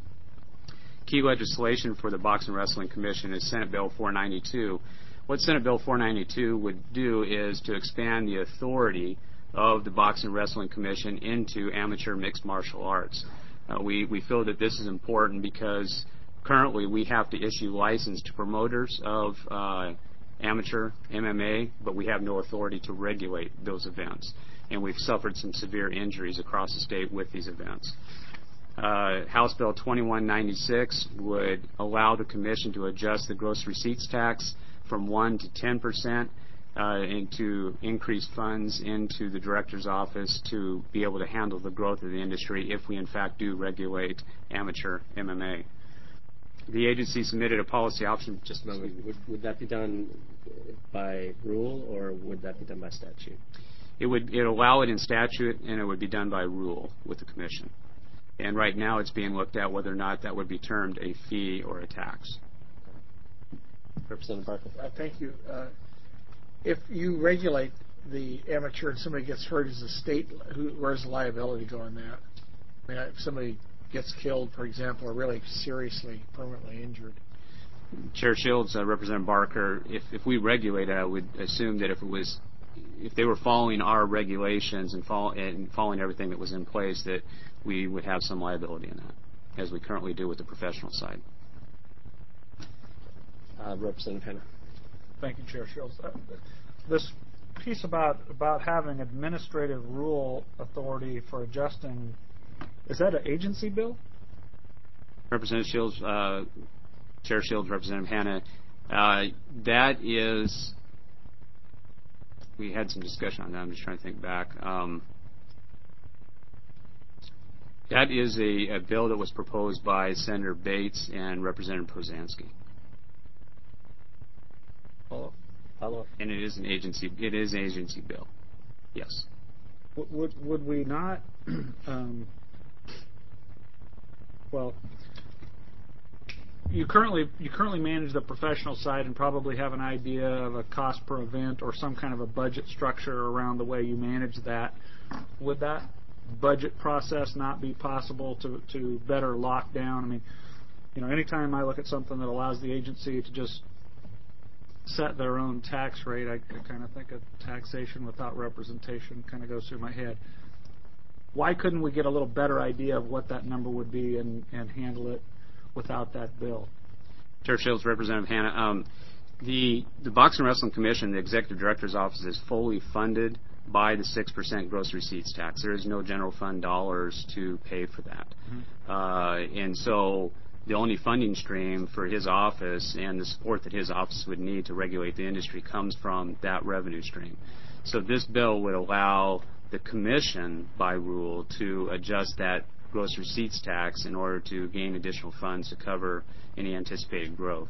Key legislation for the Boxing and Wrestling Commission is Senate Bill four ninety-two. What Senate Bill four ninety-two would do is to expand the authority of the Boxing and Wrestling Commission into amateur mixed martial arts. Uh, we, we feel that this is important because currently we have to issue license to promoters of uh, amateur M M A, but we have no authority to regulate those events. And we've suffered some severe injuries across the state with these events. Uh, House Bill twenty-one ninety-six would allow the Commission to adjust the gross receipts tax from one to ten percent uh, and to increase funds into the Director's office to be able to handle the growth of the industry if we in fact do regulate amateur M M A. The agency submitted a policy option. Just a moment. Would, would that be done by rule or would that be done by statute? It would it allow it in statute, and it would be done by rule with the Commission. And right now it's being looked at whether or not that would be termed a fee or a tax. Representative Barker. Uh, thank you. Uh, if you regulate the amateur and somebody gets hurt, as a state, who, where's the liability go on that? I mean, if somebody gets killed, for example, or really seriously, permanently injured. Chair Shields, uh, Representative Barker, if, if we regulate it, I would assume that if it was, if they were following our regulations and, follow, and following everything that was in place, that we would have some liability in that, as we currently do with the professional side. Uh, Representative Hanna. Thank you, Chair Shields. Uh, this piece about about having administrative rule authority for adjusting, is that an agency bill? Representative Shields, uh, Chair Shields, Representative Hanna, uh, that is, we had some discussion on that. I'm just trying to think back. Um, that is a, a bill that was proposed by Senator Bates and Representative Posanski. Follow, follow up. And it is an agency. It is an agency bill. Yes. Would would we not? Um, well, you currently you currently manage the professional side and probably have an idea of a cost per event or some kind of a budget structure around the way you manage that. Would that budget process not be possible to to better lock down? I mean, you know, anytime I look at something that allows the agency to just set their own tax rate, I, I kind of think of taxation without representation kind of goes through my head. Why couldn't we get a little better idea of what that number would be and, and handle it without that bill? Chair Shields, Representative Hanna, um, the, the Boxing and Wrestling Commission, the Executive Director's Office, is fully funded by the six percent gross receipts tax. There is no general fund dollars to pay for that. Mm-hmm. uh, and so the only funding stream for his office and the support that his office would need to regulate the industry comes from that revenue stream. So this bill would allow the Commission, by rule, to adjust that gross receipts tax in order to gain additional funds to cover any anticipated growth.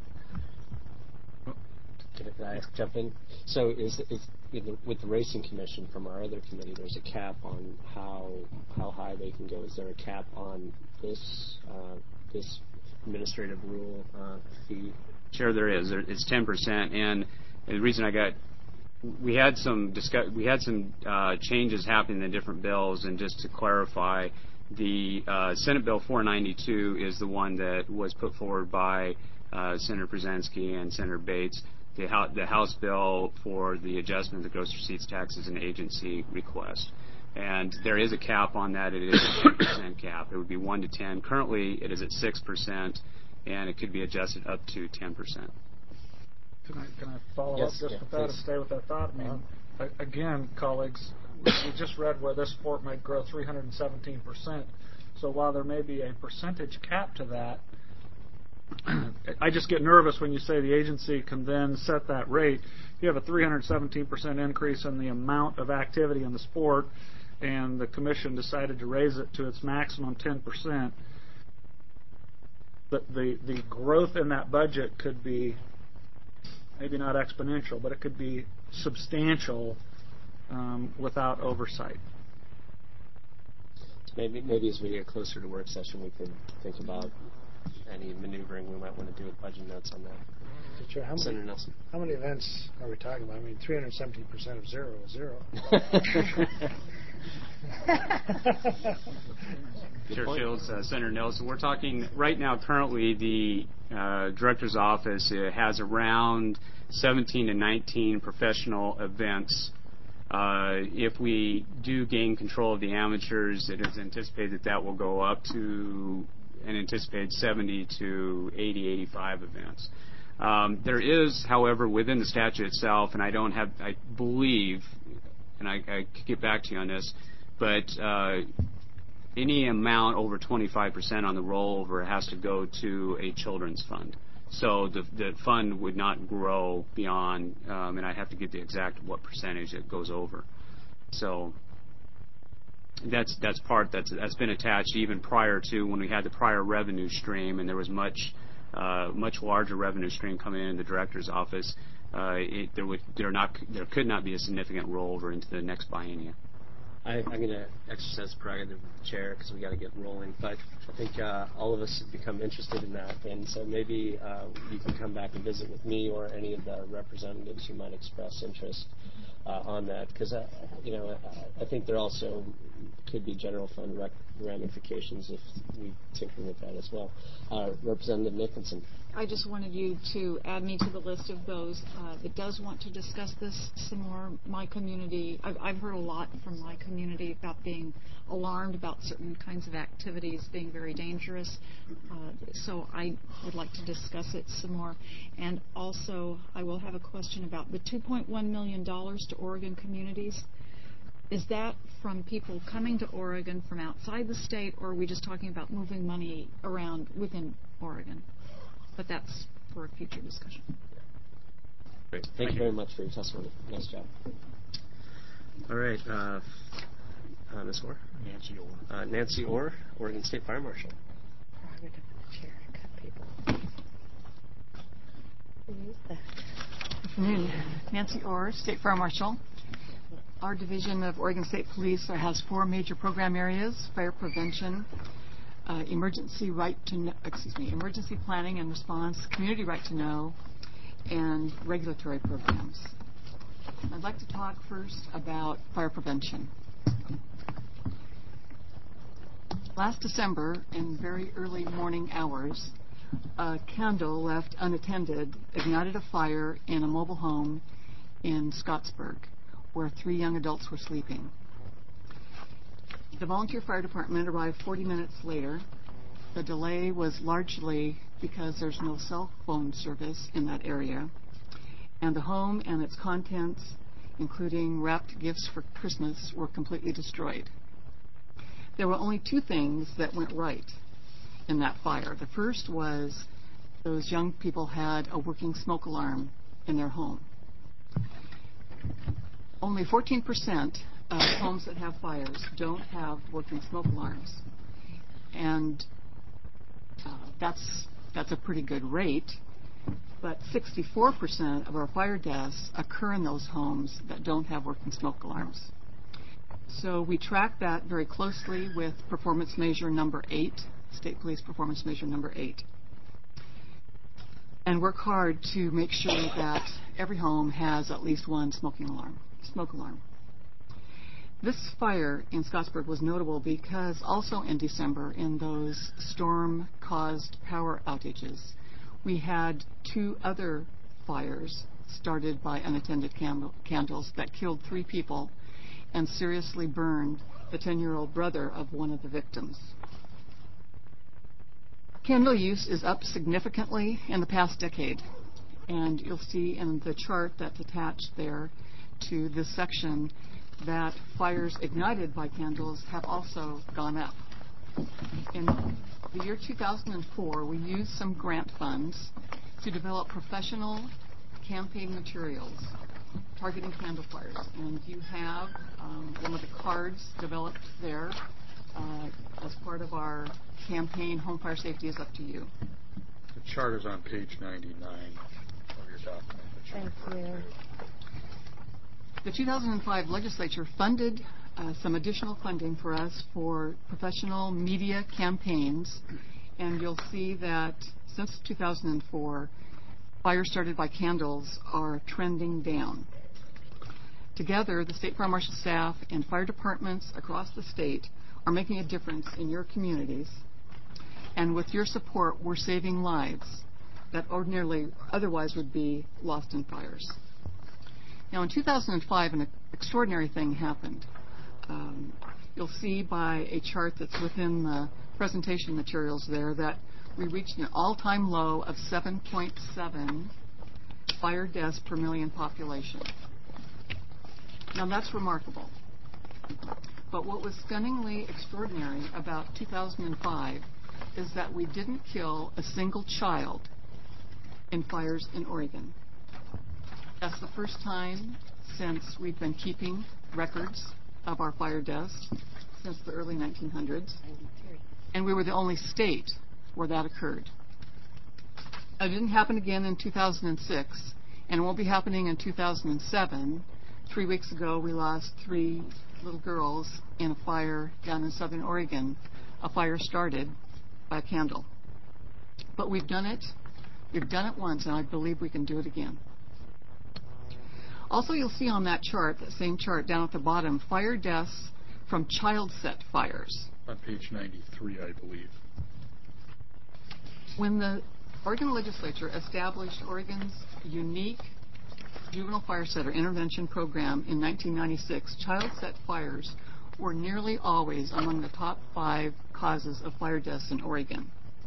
Can I jump in? So is, is with, the, with the Racing Commission from our other committee, there's a cap on how how high they can go. Is there a cap on this uh, this administrative rule uh, fee? Chair, there is. It's ten percent, and the reason I got we had some discuss we had some uh, changes happening in different bills, and just to clarify, the uh, Senate Bill four ninety-two is the one that was put forward by uh, Senator Posanski and Senator Bates. The, the House bill for the adjustment of the gross receipts tax is an agency request. And there is a cap on that. It is a ten percent cap. It would be one to ten. Currently, it is at six percent. and it could be adjusted up to ten percent. Can I, can I follow Yes, up just yeah, with that and please. stay with that thought? I mean, uh-huh. a- again, colleagues, we just read where this sport might grow three hundred seventeen percent. So while there may be a percentage cap to that, I just get nervous when you say the agency can then set that rate. You have a three hundred seventeen percent increase in the amount of activity in the sport, and the commission decided to raise it to its maximum ten percent. The, the, the growth in that budget could be maybe not exponential, but it could be substantial um, without oversight. Maybe, maybe as we get closer to work session, we can think about any maneuvering we might want to do with budget notes on that. Chair, how Senator many, Nelson. how many events are we talking about? I mean, three hundred seventeen percent of zero is zero. Chair Shields, uh, Senator Nelson, we're talking right now currently the uh, Director's Office uh, has around seventeen to nineteen professional events. Uh, if we do gain control of the amateurs, it is anticipated that that will go up to an anticipated seventy to eighty, eighty-five events. Um, there is, however, within the statute itself, and I don't have, I believe, and I, I could get back to you on this, but uh, any amount over twenty-five percent on the rollover has to go to a children's fund. So the, the fund would not grow beyond, um, and I have to get the exact what percentage it goes over. So that's that's part that's that's been attached even prior to when we had the prior revenue stream, and there was much uh, much larger revenue stream coming in the director's office. Uh, it, there would there not there could not be a significant rollover into the next biennium. I, I'm going to exercise prerogative of the chair because we got to get rolling. But I think uh, all of us have become interested in that, and so maybe uh, you can come back and visit with me or any of the representatives who might express interest uh, on that. Because uh, you know, I, I think there also could be general fund rec- ramifications if we tinker with that as well. Uh, Representative Nicholson. I just wanted you to add me to the list of those uh, that does want to discuss this some more. My community, I've, I've heard a lot from my community about being alarmed about certain kinds of activities being very dangerous. Uh, so I would like to discuss it some more. And also, I will have a question about the two point one million dollars to Oregon communities. Is that from people coming to Oregon from outside the state, or are we just talking about moving money around within Oregon? But that's for a future discussion. Great. Thank, Thank you very much for your testimony. Nice job. All right. Uh, uh, Miz Orr? Nancy Orr. Uh, Nancy Orr, Oregon State Fire Marshal. Prerogative of the chair to cut people. Who is that? Good afternoon. Nancy Orr, State Fire Marshal. Our division of Oregon State Police has four major program areas: fire prevention, uh, emergency right to know, excuse me, emergency planning and response, community right to know, and regulatory programs. I'd like to talk first about fire prevention. Last December, in very early morning hours, a candle left unattended ignited a fire in a mobile home in Scottsburg, where three young adults were sleeping. The volunteer fire department arrived forty minutes later. The delay was largely because there's no cell phone service in that area, and the home and its contents, including wrapped gifts for Christmas, were completely destroyed. There were only two things that went right in that fire. The first was those young people had a working smoke alarm in their home. Only fourteen percent of homes that have fires don't have working smoke alarms. And uh, that's that's a pretty good rate. But sixty-four percent of our fire deaths occur in those homes that don't have working smoke alarms. So we track that very closely with performance measure number eight, State Police performance measure number eight, and work hard to make sure that every home has at least one smoking alarm. Smoke alarm. This fire in Scottsburg was notable because also in December, in those storm-caused power outages, we had two other fires started by unattended candle- candles that killed three people and seriously burned the ten-year-old brother of one of the victims. Candle use is up significantly in the past decade, and you'll see in the chart that's attached there to this section that fires ignited by candles have also gone up. In the year two thousand four, we used some grant funds to develop professional campaign materials targeting candle fires, and you have um, one of the cards developed there uh, as part of our campaign, Home Fire Safety is Up to You. The chart is on page ninety-nine of your document. Thank you. The two thousand five legislature funded uh, some additional funding for us for professional media campaigns, and you'll see that since two thousand four, fires started by candles are trending down. Together, the State Fire Marshal staff and fire departments across the state are making a difference in your communities. And with your support, we're saving lives that ordinarily otherwise would be lost in fires. Now, in two thousand five, an extraordinary thing happened. Um, you'll see by a chart that's within the presentation materials there that we reached an all-time low of seven point seven fire deaths per million population. Now, that's remarkable. But what was stunningly extraordinary about two thousand five is that we didn't kill a single child in fires in Oregon. That's the first time since we've been keeping records of our fire deaths since the early nineteen hundreds. And we were the only state where that occurred. It didn't happen again in two thousand six, and it won't be happening in two thousand seven. Three weeks ago, we lost three little girls in a fire down in southern Oregon. A fire started by a candle. But we've done it. We've done it once, and I believe we can do it again. Also, you'll see on that chart, that same chart down at the bottom, fire deaths from child-set fires. On page ninety-three, I believe. When the Oregon legislature established Oregon's unique juvenile fire setter intervention program in nineteen ninety-six, child-set fires were nearly always among the top five causes of fire deaths in Oregon.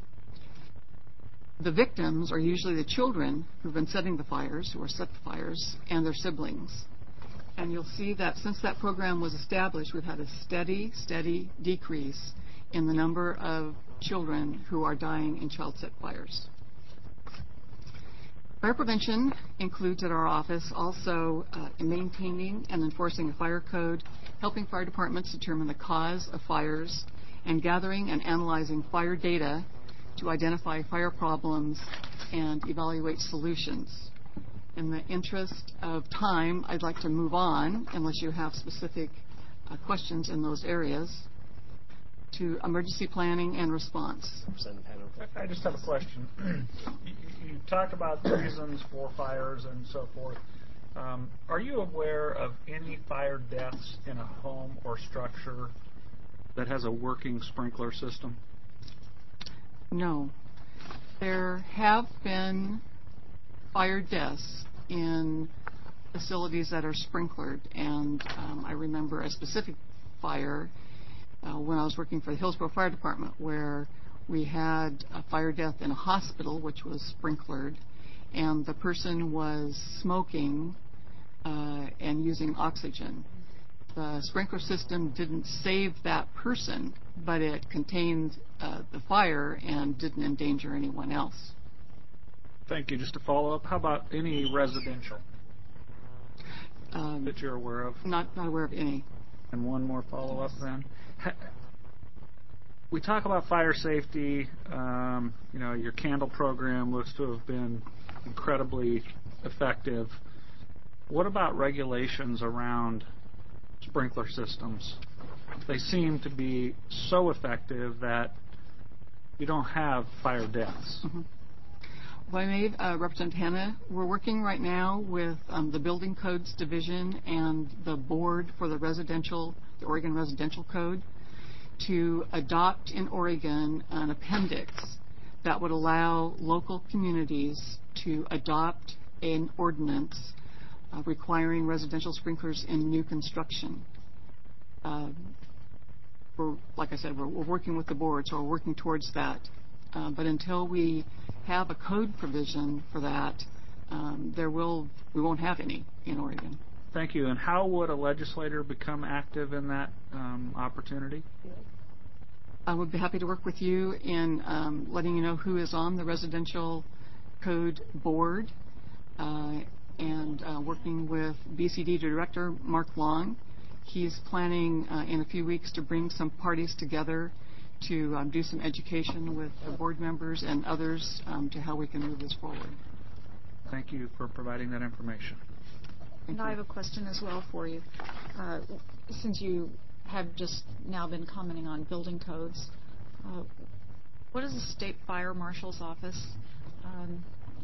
The victims are usually the children who've been setting the fires, who are set the fires, and their siblings. And you'll see that since that program was established, we've had a steady, steady decrease in the number of children who are dying in child-set fires. Fire prevention includes at our office also uh, maintaining and enforcing a fire code, helping fire departments determine the cause of fires, and gathering and analyzing fire data to identify fire problems and evaluate solutions. In the interest of time, I'd like to move on, unless you have specific uh, questions in those areas, to emergency planning and response. I just have a question. you, you talked about the reasons for fires and so forth. Um, are you aware of any fire deaths in a home or structure that has a working sprinkler system? No. There have been fire deaths in facilities that are sprinklered, and um, I remember a specific fire uh, when I was working for the Hillsborough Fire Department where we had a fire death in a hospital which was sprinklered, and the person was smoking uh, and using oxygen. The sprinkler system didn't save that person, but it contained uh, the fire and didn't endanger anyone else. Thank you. Just to follow up, how about any residential Um, that you're aware of? Not, not aware of any. And one more follow-up then. We talk about fire safety. Um, you know, your candle program looks to have been incredibly effective. What about regulations around sprinkler systems? They seem to be so effective that you don't have fire deaths. Mm-hmm. If I may, uh, Representative Hanna, we're working right now with um, the Building Codes Division and the Board for the Residential, the Oregon Residential Code, to adopt in Oregon an appendix that would allow local communities to adopt an ordinance uh, requiring residential sprinklers in new construction. Uh, we're, like I said, we're, we're working with the board, so we're working towards that Uh, but until we have a code provision for that, um, there will we won't have any in Oregon. Thank you. And how would a legislator become active in that um, opportunity? I would be happy to work with you in um, letting you know who is on the residential code board uh, and uh, working with B C D Director Mark Long. He's planning uh, in a few weeks to bring some parties together to um, do some education with the board members and others um, to how we can move this forward. Thank you for providing that information. And I have a question as well for you. Uh, since you have just now been commenting on building codes, uh, what does the State Fire Marshal's Office um,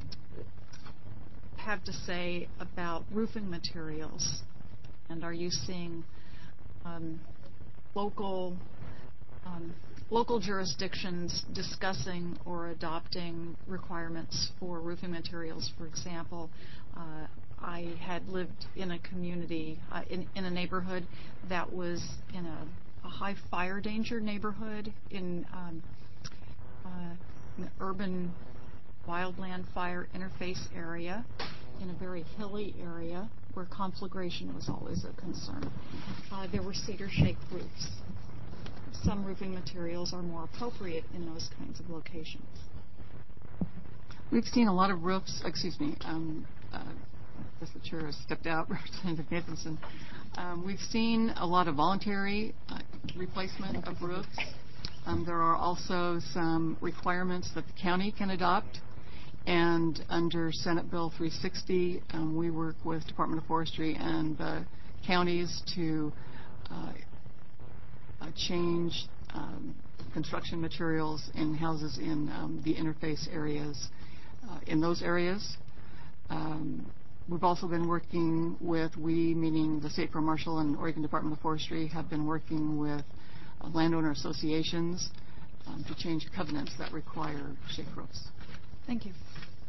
have to say about roofing materials? And are you seeing um, local um, local jurisdictions discussing or adopting requirements for roofing materials? For example, uh, I had lived in a community, uh, in, in a neighborhood that was in a, a high fire danger neighborhood in um, uh, an urban wildland fire interface area in a very hilly area where conflagration was always a concern. Uh, there were cedar shake roofs. Some roofing materials are more appropriate in those kinds of locations. We've seen a lot of roofs, excuse me, um, uh, I guess the chair has stepped out, Representative Nathanson. Um, we've seen a lot of voluntary uh, replacement of roofs. Um, there are also some requirements that the county can adopt. And under Senate Bill three sixty, um, we work with Department of Forestry and the counties to uh, uh, change um, construction materials in houses in um, the interface areas. Uh, in those areas, um, we've also been working with, we, meaning the State Fire Marshal and Oregon Department of Forestry, have been working with uh, landowner associations um, to change covenants that require shake roofs. Thank you.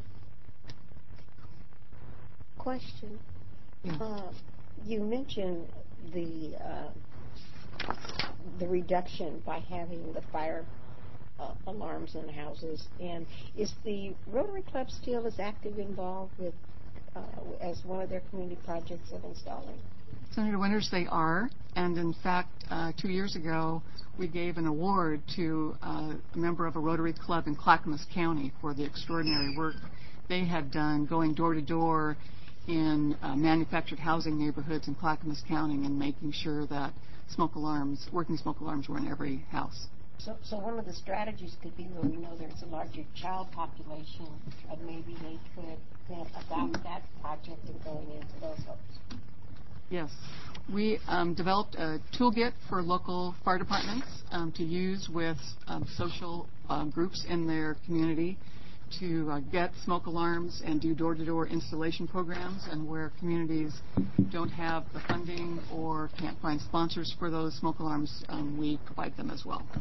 Question. Yes. Uh, you mentioned the uh, the reduction by having the fire uh, alarms in houses, and is the Rotary Club still as active involved with uh, as one of their community projects of installing? Senator Winters, they are, and in fact, uh, two years ago, we gave an award to uh, a member of a Rotary Club in Clackamas County for the extraordinary work they had done going door to door in uh, manufactured housing neighborhoods in Clackamas County and making sure that smoke alarms, working smoke alarms were in every house. So, so one of the strategies could be where we know there's a larger child population, and maybe they could then adopt that project and going into those homes. Yes. We um, developed a toolkit for local fire departments um, to use with um, social uh, groups in their community to uh, get smoke alarms and do door-to-door installation programs, and where communities don't have the funding or can't find sponsors for those smoke alarms, um, we provide them as well.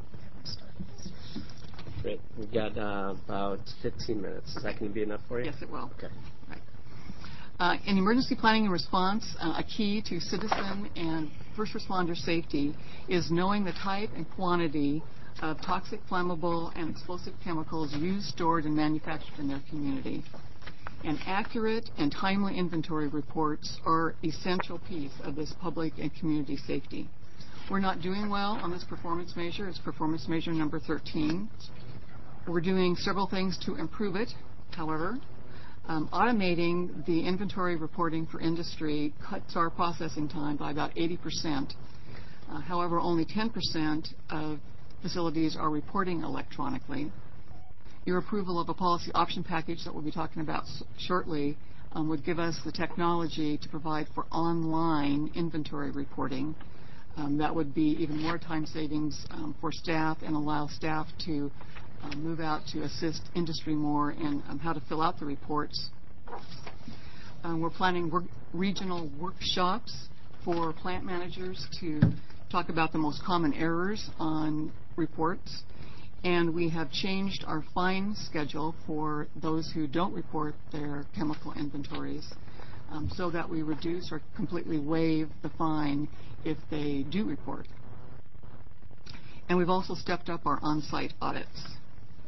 Great. We've got uh, about fifteen minutes. Is that going to be enough for you? Yes, it will. Okay. Right. Uh, in emergency planning and response, uh, a key to citizen and first responder safety is knowing the type and quantity of toxic, flammable, and explosive chemicals used, stored, and manufactured in their community. And accurate and timely inventory reports are an essential piece of this public and community safety. We're not doing well on this performance measure. It's performance measure number thirteen. We're doing several things to improve it, however. Um, automating the inventory reporting for industry cuts our processing time by about eighty percent. Uh, however, only ten percent of facilities are reporting electronically. Your approval of a policy option package that we'll be talking about s- shortly um, would give us the technology to provide for online inventory reporting. Um, that would be even more time savings um, for staff and allow staff to um, move out to assist industry more in um, how to fill out the reports. Um, we're planning work- regional workshops for plant managers to talk about the most common errors on reports. And we have changed our fine schedule for those who don't report their chemical inventories um, so that we reduce or completely waive the fine if they do report. And we've also stepped up our on-site audits.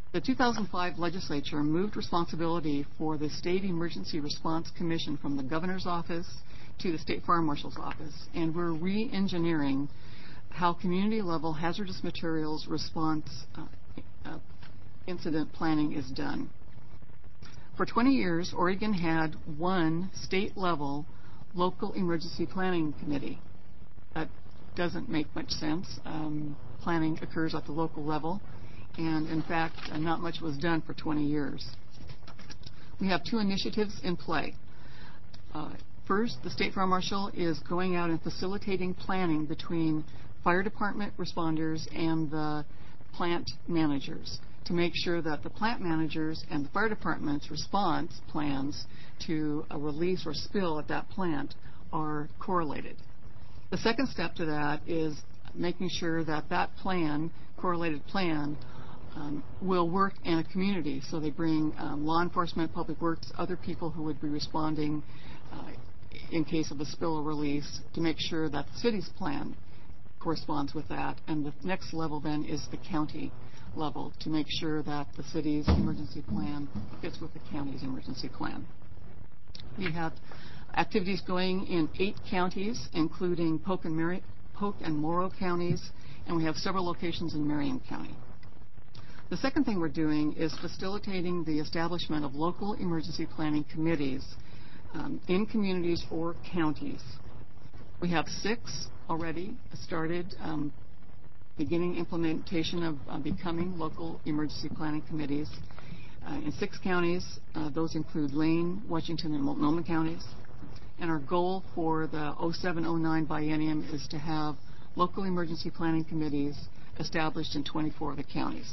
The two thousand five legislature moved responsibility for the State Emergency Response Commission from the governor's office to the State Fire Marshal's office, and we're re-engineering how community-level hazardous materials response uh, uh, incident planning is done. For twenty years, Oregon had one state-level local emergency planning committee. That doesn't make much sense. Um, planning occurs at the local level, and in fact, uh, not much was done for twenty years. We have two initiatives in play. Uh, first, the State Fire Marshal is going out and facilitating planning between fire department responders and the plant managers to make sure that the plant managers and the fire department's response plans to a release or spill at that plant are correlated. The second step to that is making sure that that plan, correlated plan, um, will work in a community. So they bring um, law enforcement, public works, other people who would be responding uh, in case of a spill or release to make sure that the city's plan corresponds with that. And the next level then is the county level to make sure that the city's emergency plan fits with the county's emergency plan. We have activities going in eight counties, including Polk and, Mari- Polk and Morrow counties, and we have several locations in Marion County. The second thing we're doing is facilitating the establishment of local emergency planning committees um, in communities or counties. We have six already started um, beginning implementation of uh, becoming local emergency planning committees. Uh, in six counties, uh, those include Lane, Washington, and Multnomah counties. And our goal for the oh seven oh nine biennium is to have local emergency planning committees established in twenty-four of the counties.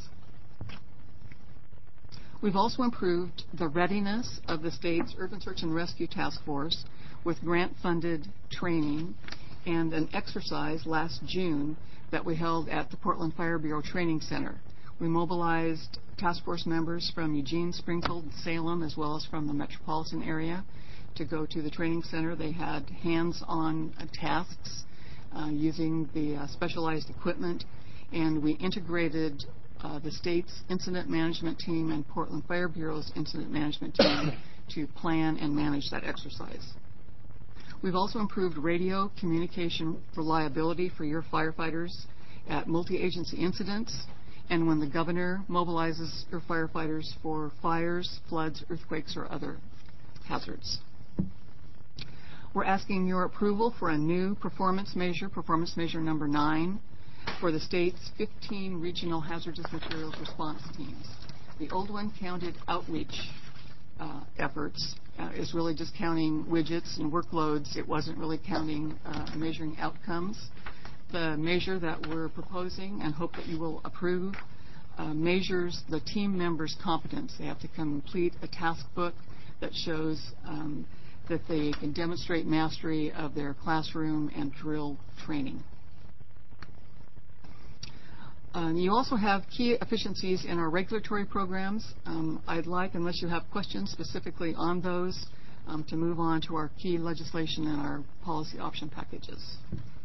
We've also improved the readiness of the state's Urban Search and Rescue Task Force with grant-funded training and an exercise last June that we held at the Portland Fire Bureau Training Center. We mobilized task force members from Eugene, Springfield, and Salem, as well as from the metropolitan area to go to the training center. They had hands-on uh, tasks uh, using the uh, specialized equipment, and we integrated uh, the state's incident management team and Portland Fire Bureau's incident management team to plan and manage that exercise. We've also improved radio communication reliability for your firefighters at multi-agency incidents and when the governor mobilizes your firefighters for fires, floods, earthquakes, or other hazards. We're asking your approval for a new performance measure, performance measure number nine, for the state's fifteen regional hazardous materials response teams. The old one counted outreach uh, efforts. Uh, is really just counting widgets and workloads. It wasn't really counting, uh, measuring outcomes. The measure that we're proposing and hope that you will approve uh, measures the team members' competence. They have to complete a task book that shows um, that they can demonstrate mastery of their classroom and drill training. Um, you also have key efficiencies in our regulatory programs. Um, I'd like, unless you have questions specifically on those, um, to move on to our key legislation and our policy option packages.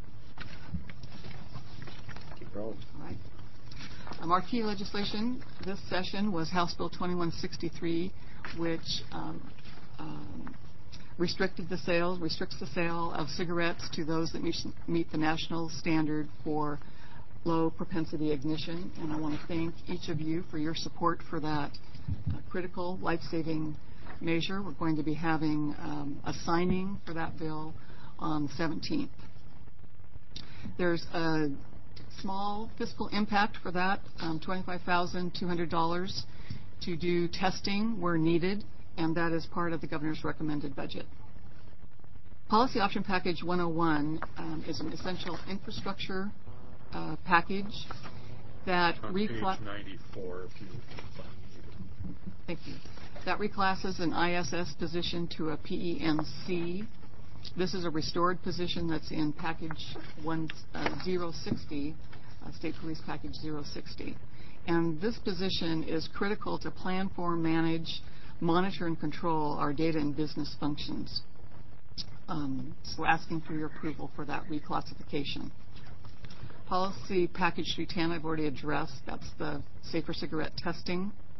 Keep rolling. All right. Um, our key legislation this session was House Bill twenty-one sixty-three, which um, um, restricted the sales, restricts the sale of cigarettes to those that meet, meet the national standard for low propensity ignition, and I want to thank each of you for your support for that uh, critical life-saving measure. We're going to be having um, a signing for that bill on the seventeenth. There's a small fiscal impact for that, um, twenty-five thousand two hundred dollars to do testing where needed, and that is part of the governor's recommended budget. Policy Option Package one oh one um, is an essential infrastructure Uh, package that recla- page ninety-four, if you find it. Thank you. That reclasses an I S S position to a P E M C. This is a restored position that's in package one oh sixty, uh, State Police Package zero sixty. And this position is critical to plan for, manage, monitor, and control our data and business functions. Um, so we're asking for your approval for that reclassification. Policy Package three ten I've already addressed. That's the safer cigarette testing.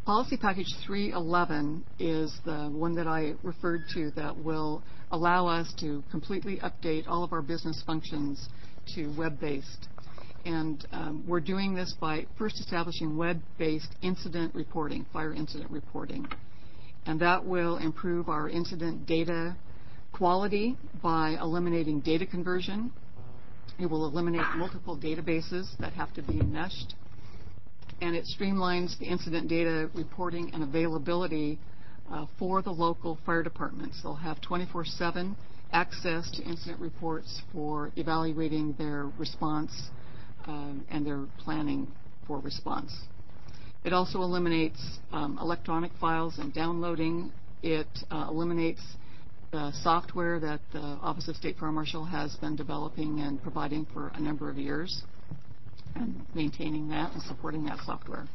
Policy Package three eleven is the one that I referred to that will allow us to completely update all of our business functions to web-based. And um, we're doing this by first establishing web-based incident reporting, fire incident reporting. And that will improve our incident data quality by eliminating data conversion. It will eliminate multiple databases that have to be meshed. And it streamlines the incident data reporting and availability uh, for the local fire departments. They'll have twenty-four seven access to incident reports for evaluating their response um, and their planning for response. It also eliminates um, electronic files and downloading. It uh, eliminates the software that the Office of State Fire Marshal has been developing and providing for a number of years, and maintaining that and supporting that software.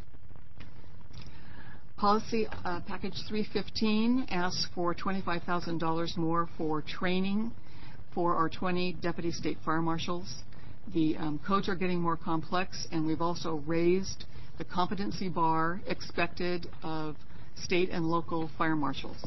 Policy uh, Package three fifteen asks for twenty-five thousand dollars more for training for our twenty Deputy State Fire Marshals. The um, codes are getting more complex, and we've also raised the competency bar expected of state and local fire marshals.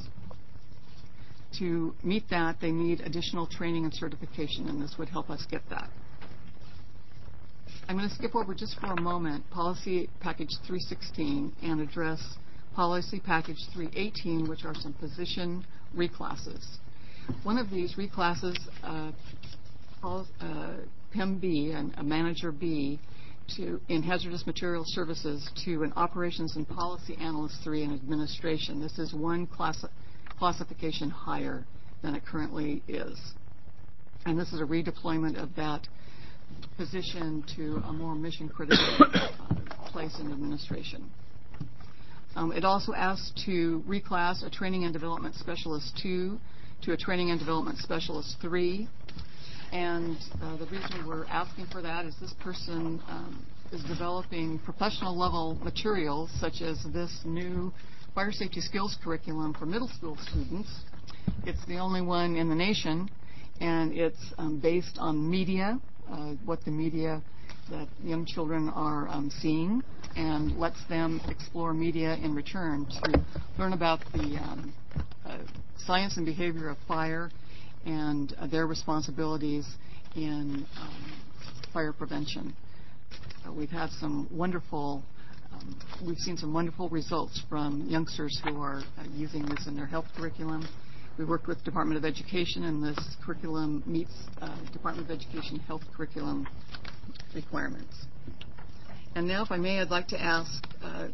To meet that, they need additional training and certification, and this would help us get that. I'm going to skip over just for a moment Policy Package three sixteen and address Policy Package three eighteen, which are some position reclasses. One of these reclasses uh, calls uh, P E M B, and a Manager B, to, in Hazardous Materials Services to an Operations and Policy Analyst three in Administration. This is one class, classification higher than it currently is. And this is a redeployment of that position to a more mission-critical uh, place in administration. Um, it also asks to reclass a Training and Development Specialist two to a Training and Development Specialist three. And uh, the reason we're asking for that is this person um, is developing professional-level materials, such as this new Fire Safety Skills curriculum for middle school students. It's the only one in the nation, and it's um, based on media, uh, what the media that young children are um, seeing, and lets them explore media in return to learn about the um, uh, science and behavior of fire and uh, their responsibilities in um, fire prevention. Uh, we've had some wonderful, um, we've seen some wonderful results from youngsters who are uh, using this in their health curriculum. We worked with Department of Education, and this curriculum meets uh, Department of Education health curriculum requirements. And now, if I may, I'd like to ask uh,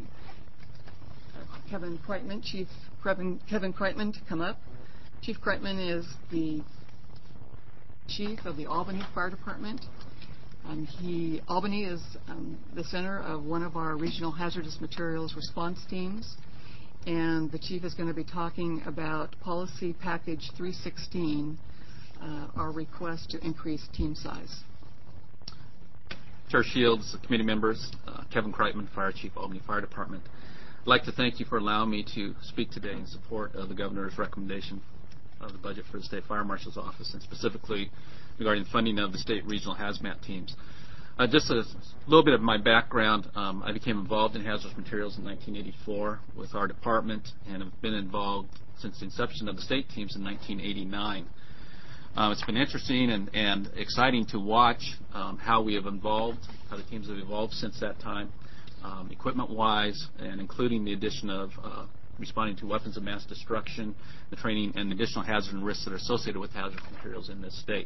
Kevin Kreitman, Chief Kevin, Kevin Kreitman, to come up. Chief Kreitman is the chief of the Albany Fire Department. Um, he, Albany is um, the center of one of our regional hazardous materials response teams. And the chief is going to be talking about Policy Package three sixteen, uh, our request to increase team size. Chair Shields, committee members, uh, Kevin Kreitman, Fire Chief, Albany Fire Department. I'd like to thank you for allowing me to speak today in support of the governor's recommendation of the budget for the State Fire Marshal's Office, and specifically regarding funding of the state regional hazmat teams. Uh, just a little bit of my background. Um, I became involved in hazardous materials in nineteen eighty-four with our department, and have been involved since the inception of the state teams in nineteen eighty-nine. Uh, it's been interesting and, and exciting to watch um, how we have evolved, how the teams have evolved since that time, um, equipment-wise, and including the addition of uh, responding to weapons of mass destruction, the training, and additional hazards and risks that are associated with hazardous materials in this state.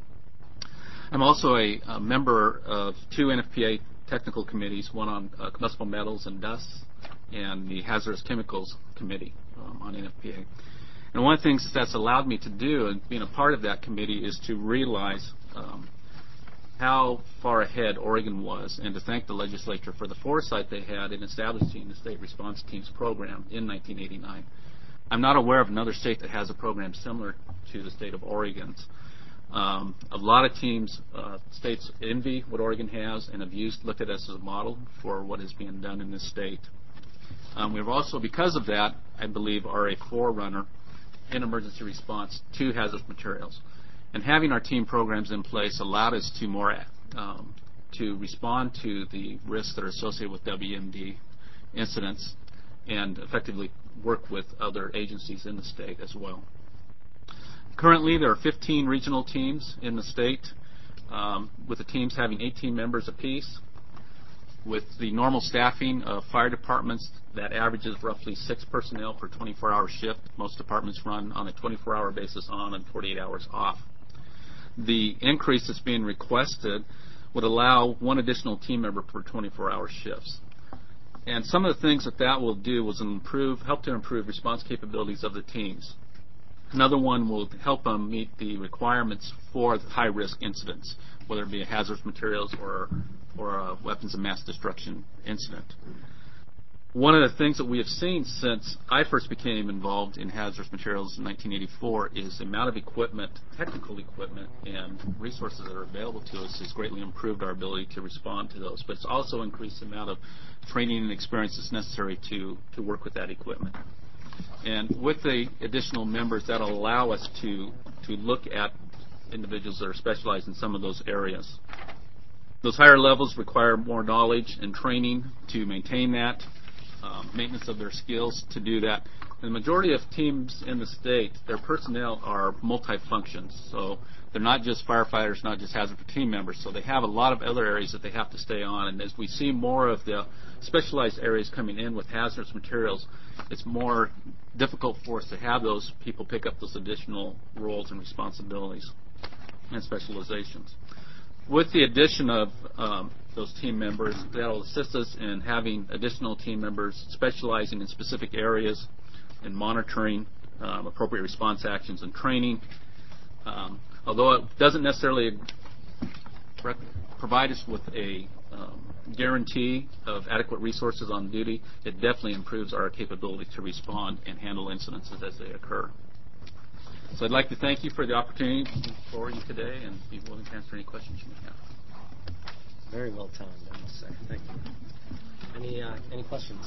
I'm also a, a member of two N F P A technical committees, one on uh, combustible metals and dust, and the hazardous chemicals committee um, on N F P A. And one of the things that's allowed me to do, and being a part of that committee, is to realize um, how far ahead Oregon was, and to thank the legislature for the foresight they had in establishing the State Response Teams program in nineteen eighty-nine. I'm not aware of another state that has a program similar to the state of Oregon's. Um, a lot of teams, uh, states envy what Oregon has and have used, looked at us as a model for what is being done in this state. Um, we've also, because of that, I believe, are a forerunner in emergency response to hazardous materials. And having our team programs in place allowed us to more um, to respond to the risks that are associated with W M D incidents and effectively work with other agencies in the state as well. Currently, there are fifteen regional teams in the state, um, with the teams having eighteen members apiece. With the normal staffing of fire departments, that averages roughly six personnel per twenty-four hour shift. Most departments run on a twenty-four hour basis on and forty-eight hours off. The increase that's being requested would allow one additional team member per twenty-four hour shifts. And some of the things that that will do was improve, help to improve response capabilities of the teams. Another one will help them meet the requirements for high-risk incidents, whether it be a hazardous materials or, or a weapons of mass destruction incident. One of the things that we have seen since I first became involved in hazardous materials in nineteen eighty-four is the amount of equipment, technical equipment, and resources that are available to us has greatly improved our ability to respond to those. But it's also increased the amount of training and experience that's necessary to, to work with that equipment. And with the additional members, that will allow us to, to look at individuals that are specialized in some of those areas. Those higher levels require more knowledge and training to maintain that, um, maintenance of their skills to do that. And the majority of teams in the state, their personnel are multifunctions. So they're not just firefighters, not just hazard team members. So they have a lot of other areas that they have to stay on. And as we see more of the specialized areas coming in with hazardous materials, it's more difficult for us to have those people pick up those additional roles and responsibilities and specializations. With the addition of um, those team members, that will assist us in having additional team members specializing in specific areas and monitoring um, appropriate response actions and training. Um, although it doesn't necessarily provide us with a um, guarantee of adequate resources on duty, it definitely improves our capability to respond and handle incidences as they occur. So I'd like to thank you for the opportunity for you today and be willing to answer any questions you may have. Very well timed, I must say. Thank you. Any, uh, any questions?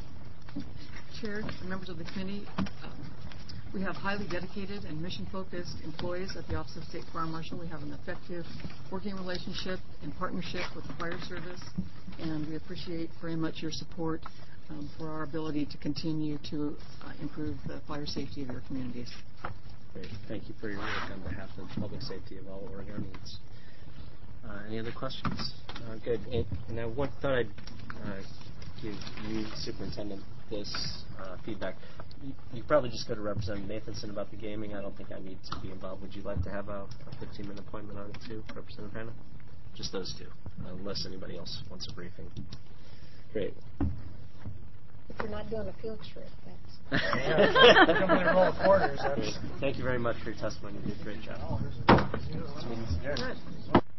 Chair, members of the committee, uh, we have highly dedicated and mission-focused employees at the Office of State Fire Marshal. We have an effective working relationship and partnership with the fire service, and we appreciate very much your support um, for our ability to continue to uh, improve the fire safety of your communities. Great. Thank you for your work on behalf of the public safety of all Oregonians. Uh, any other questions? Uh, good. And, and I one, thought I'd uh, give you, Superintendent, this uh, feedback. You, you probably just go to Representative Nathanson about the gaming. I don't think I need to be involved. Would you like to have a fifteen-minute appointment on it too, Representative Hanna? Just those two, unless anybody else wants a briefing. Great. If you're not doing a field trip, that's... Thank you very much for your testimony. You did a great job. This meeting's adjourned.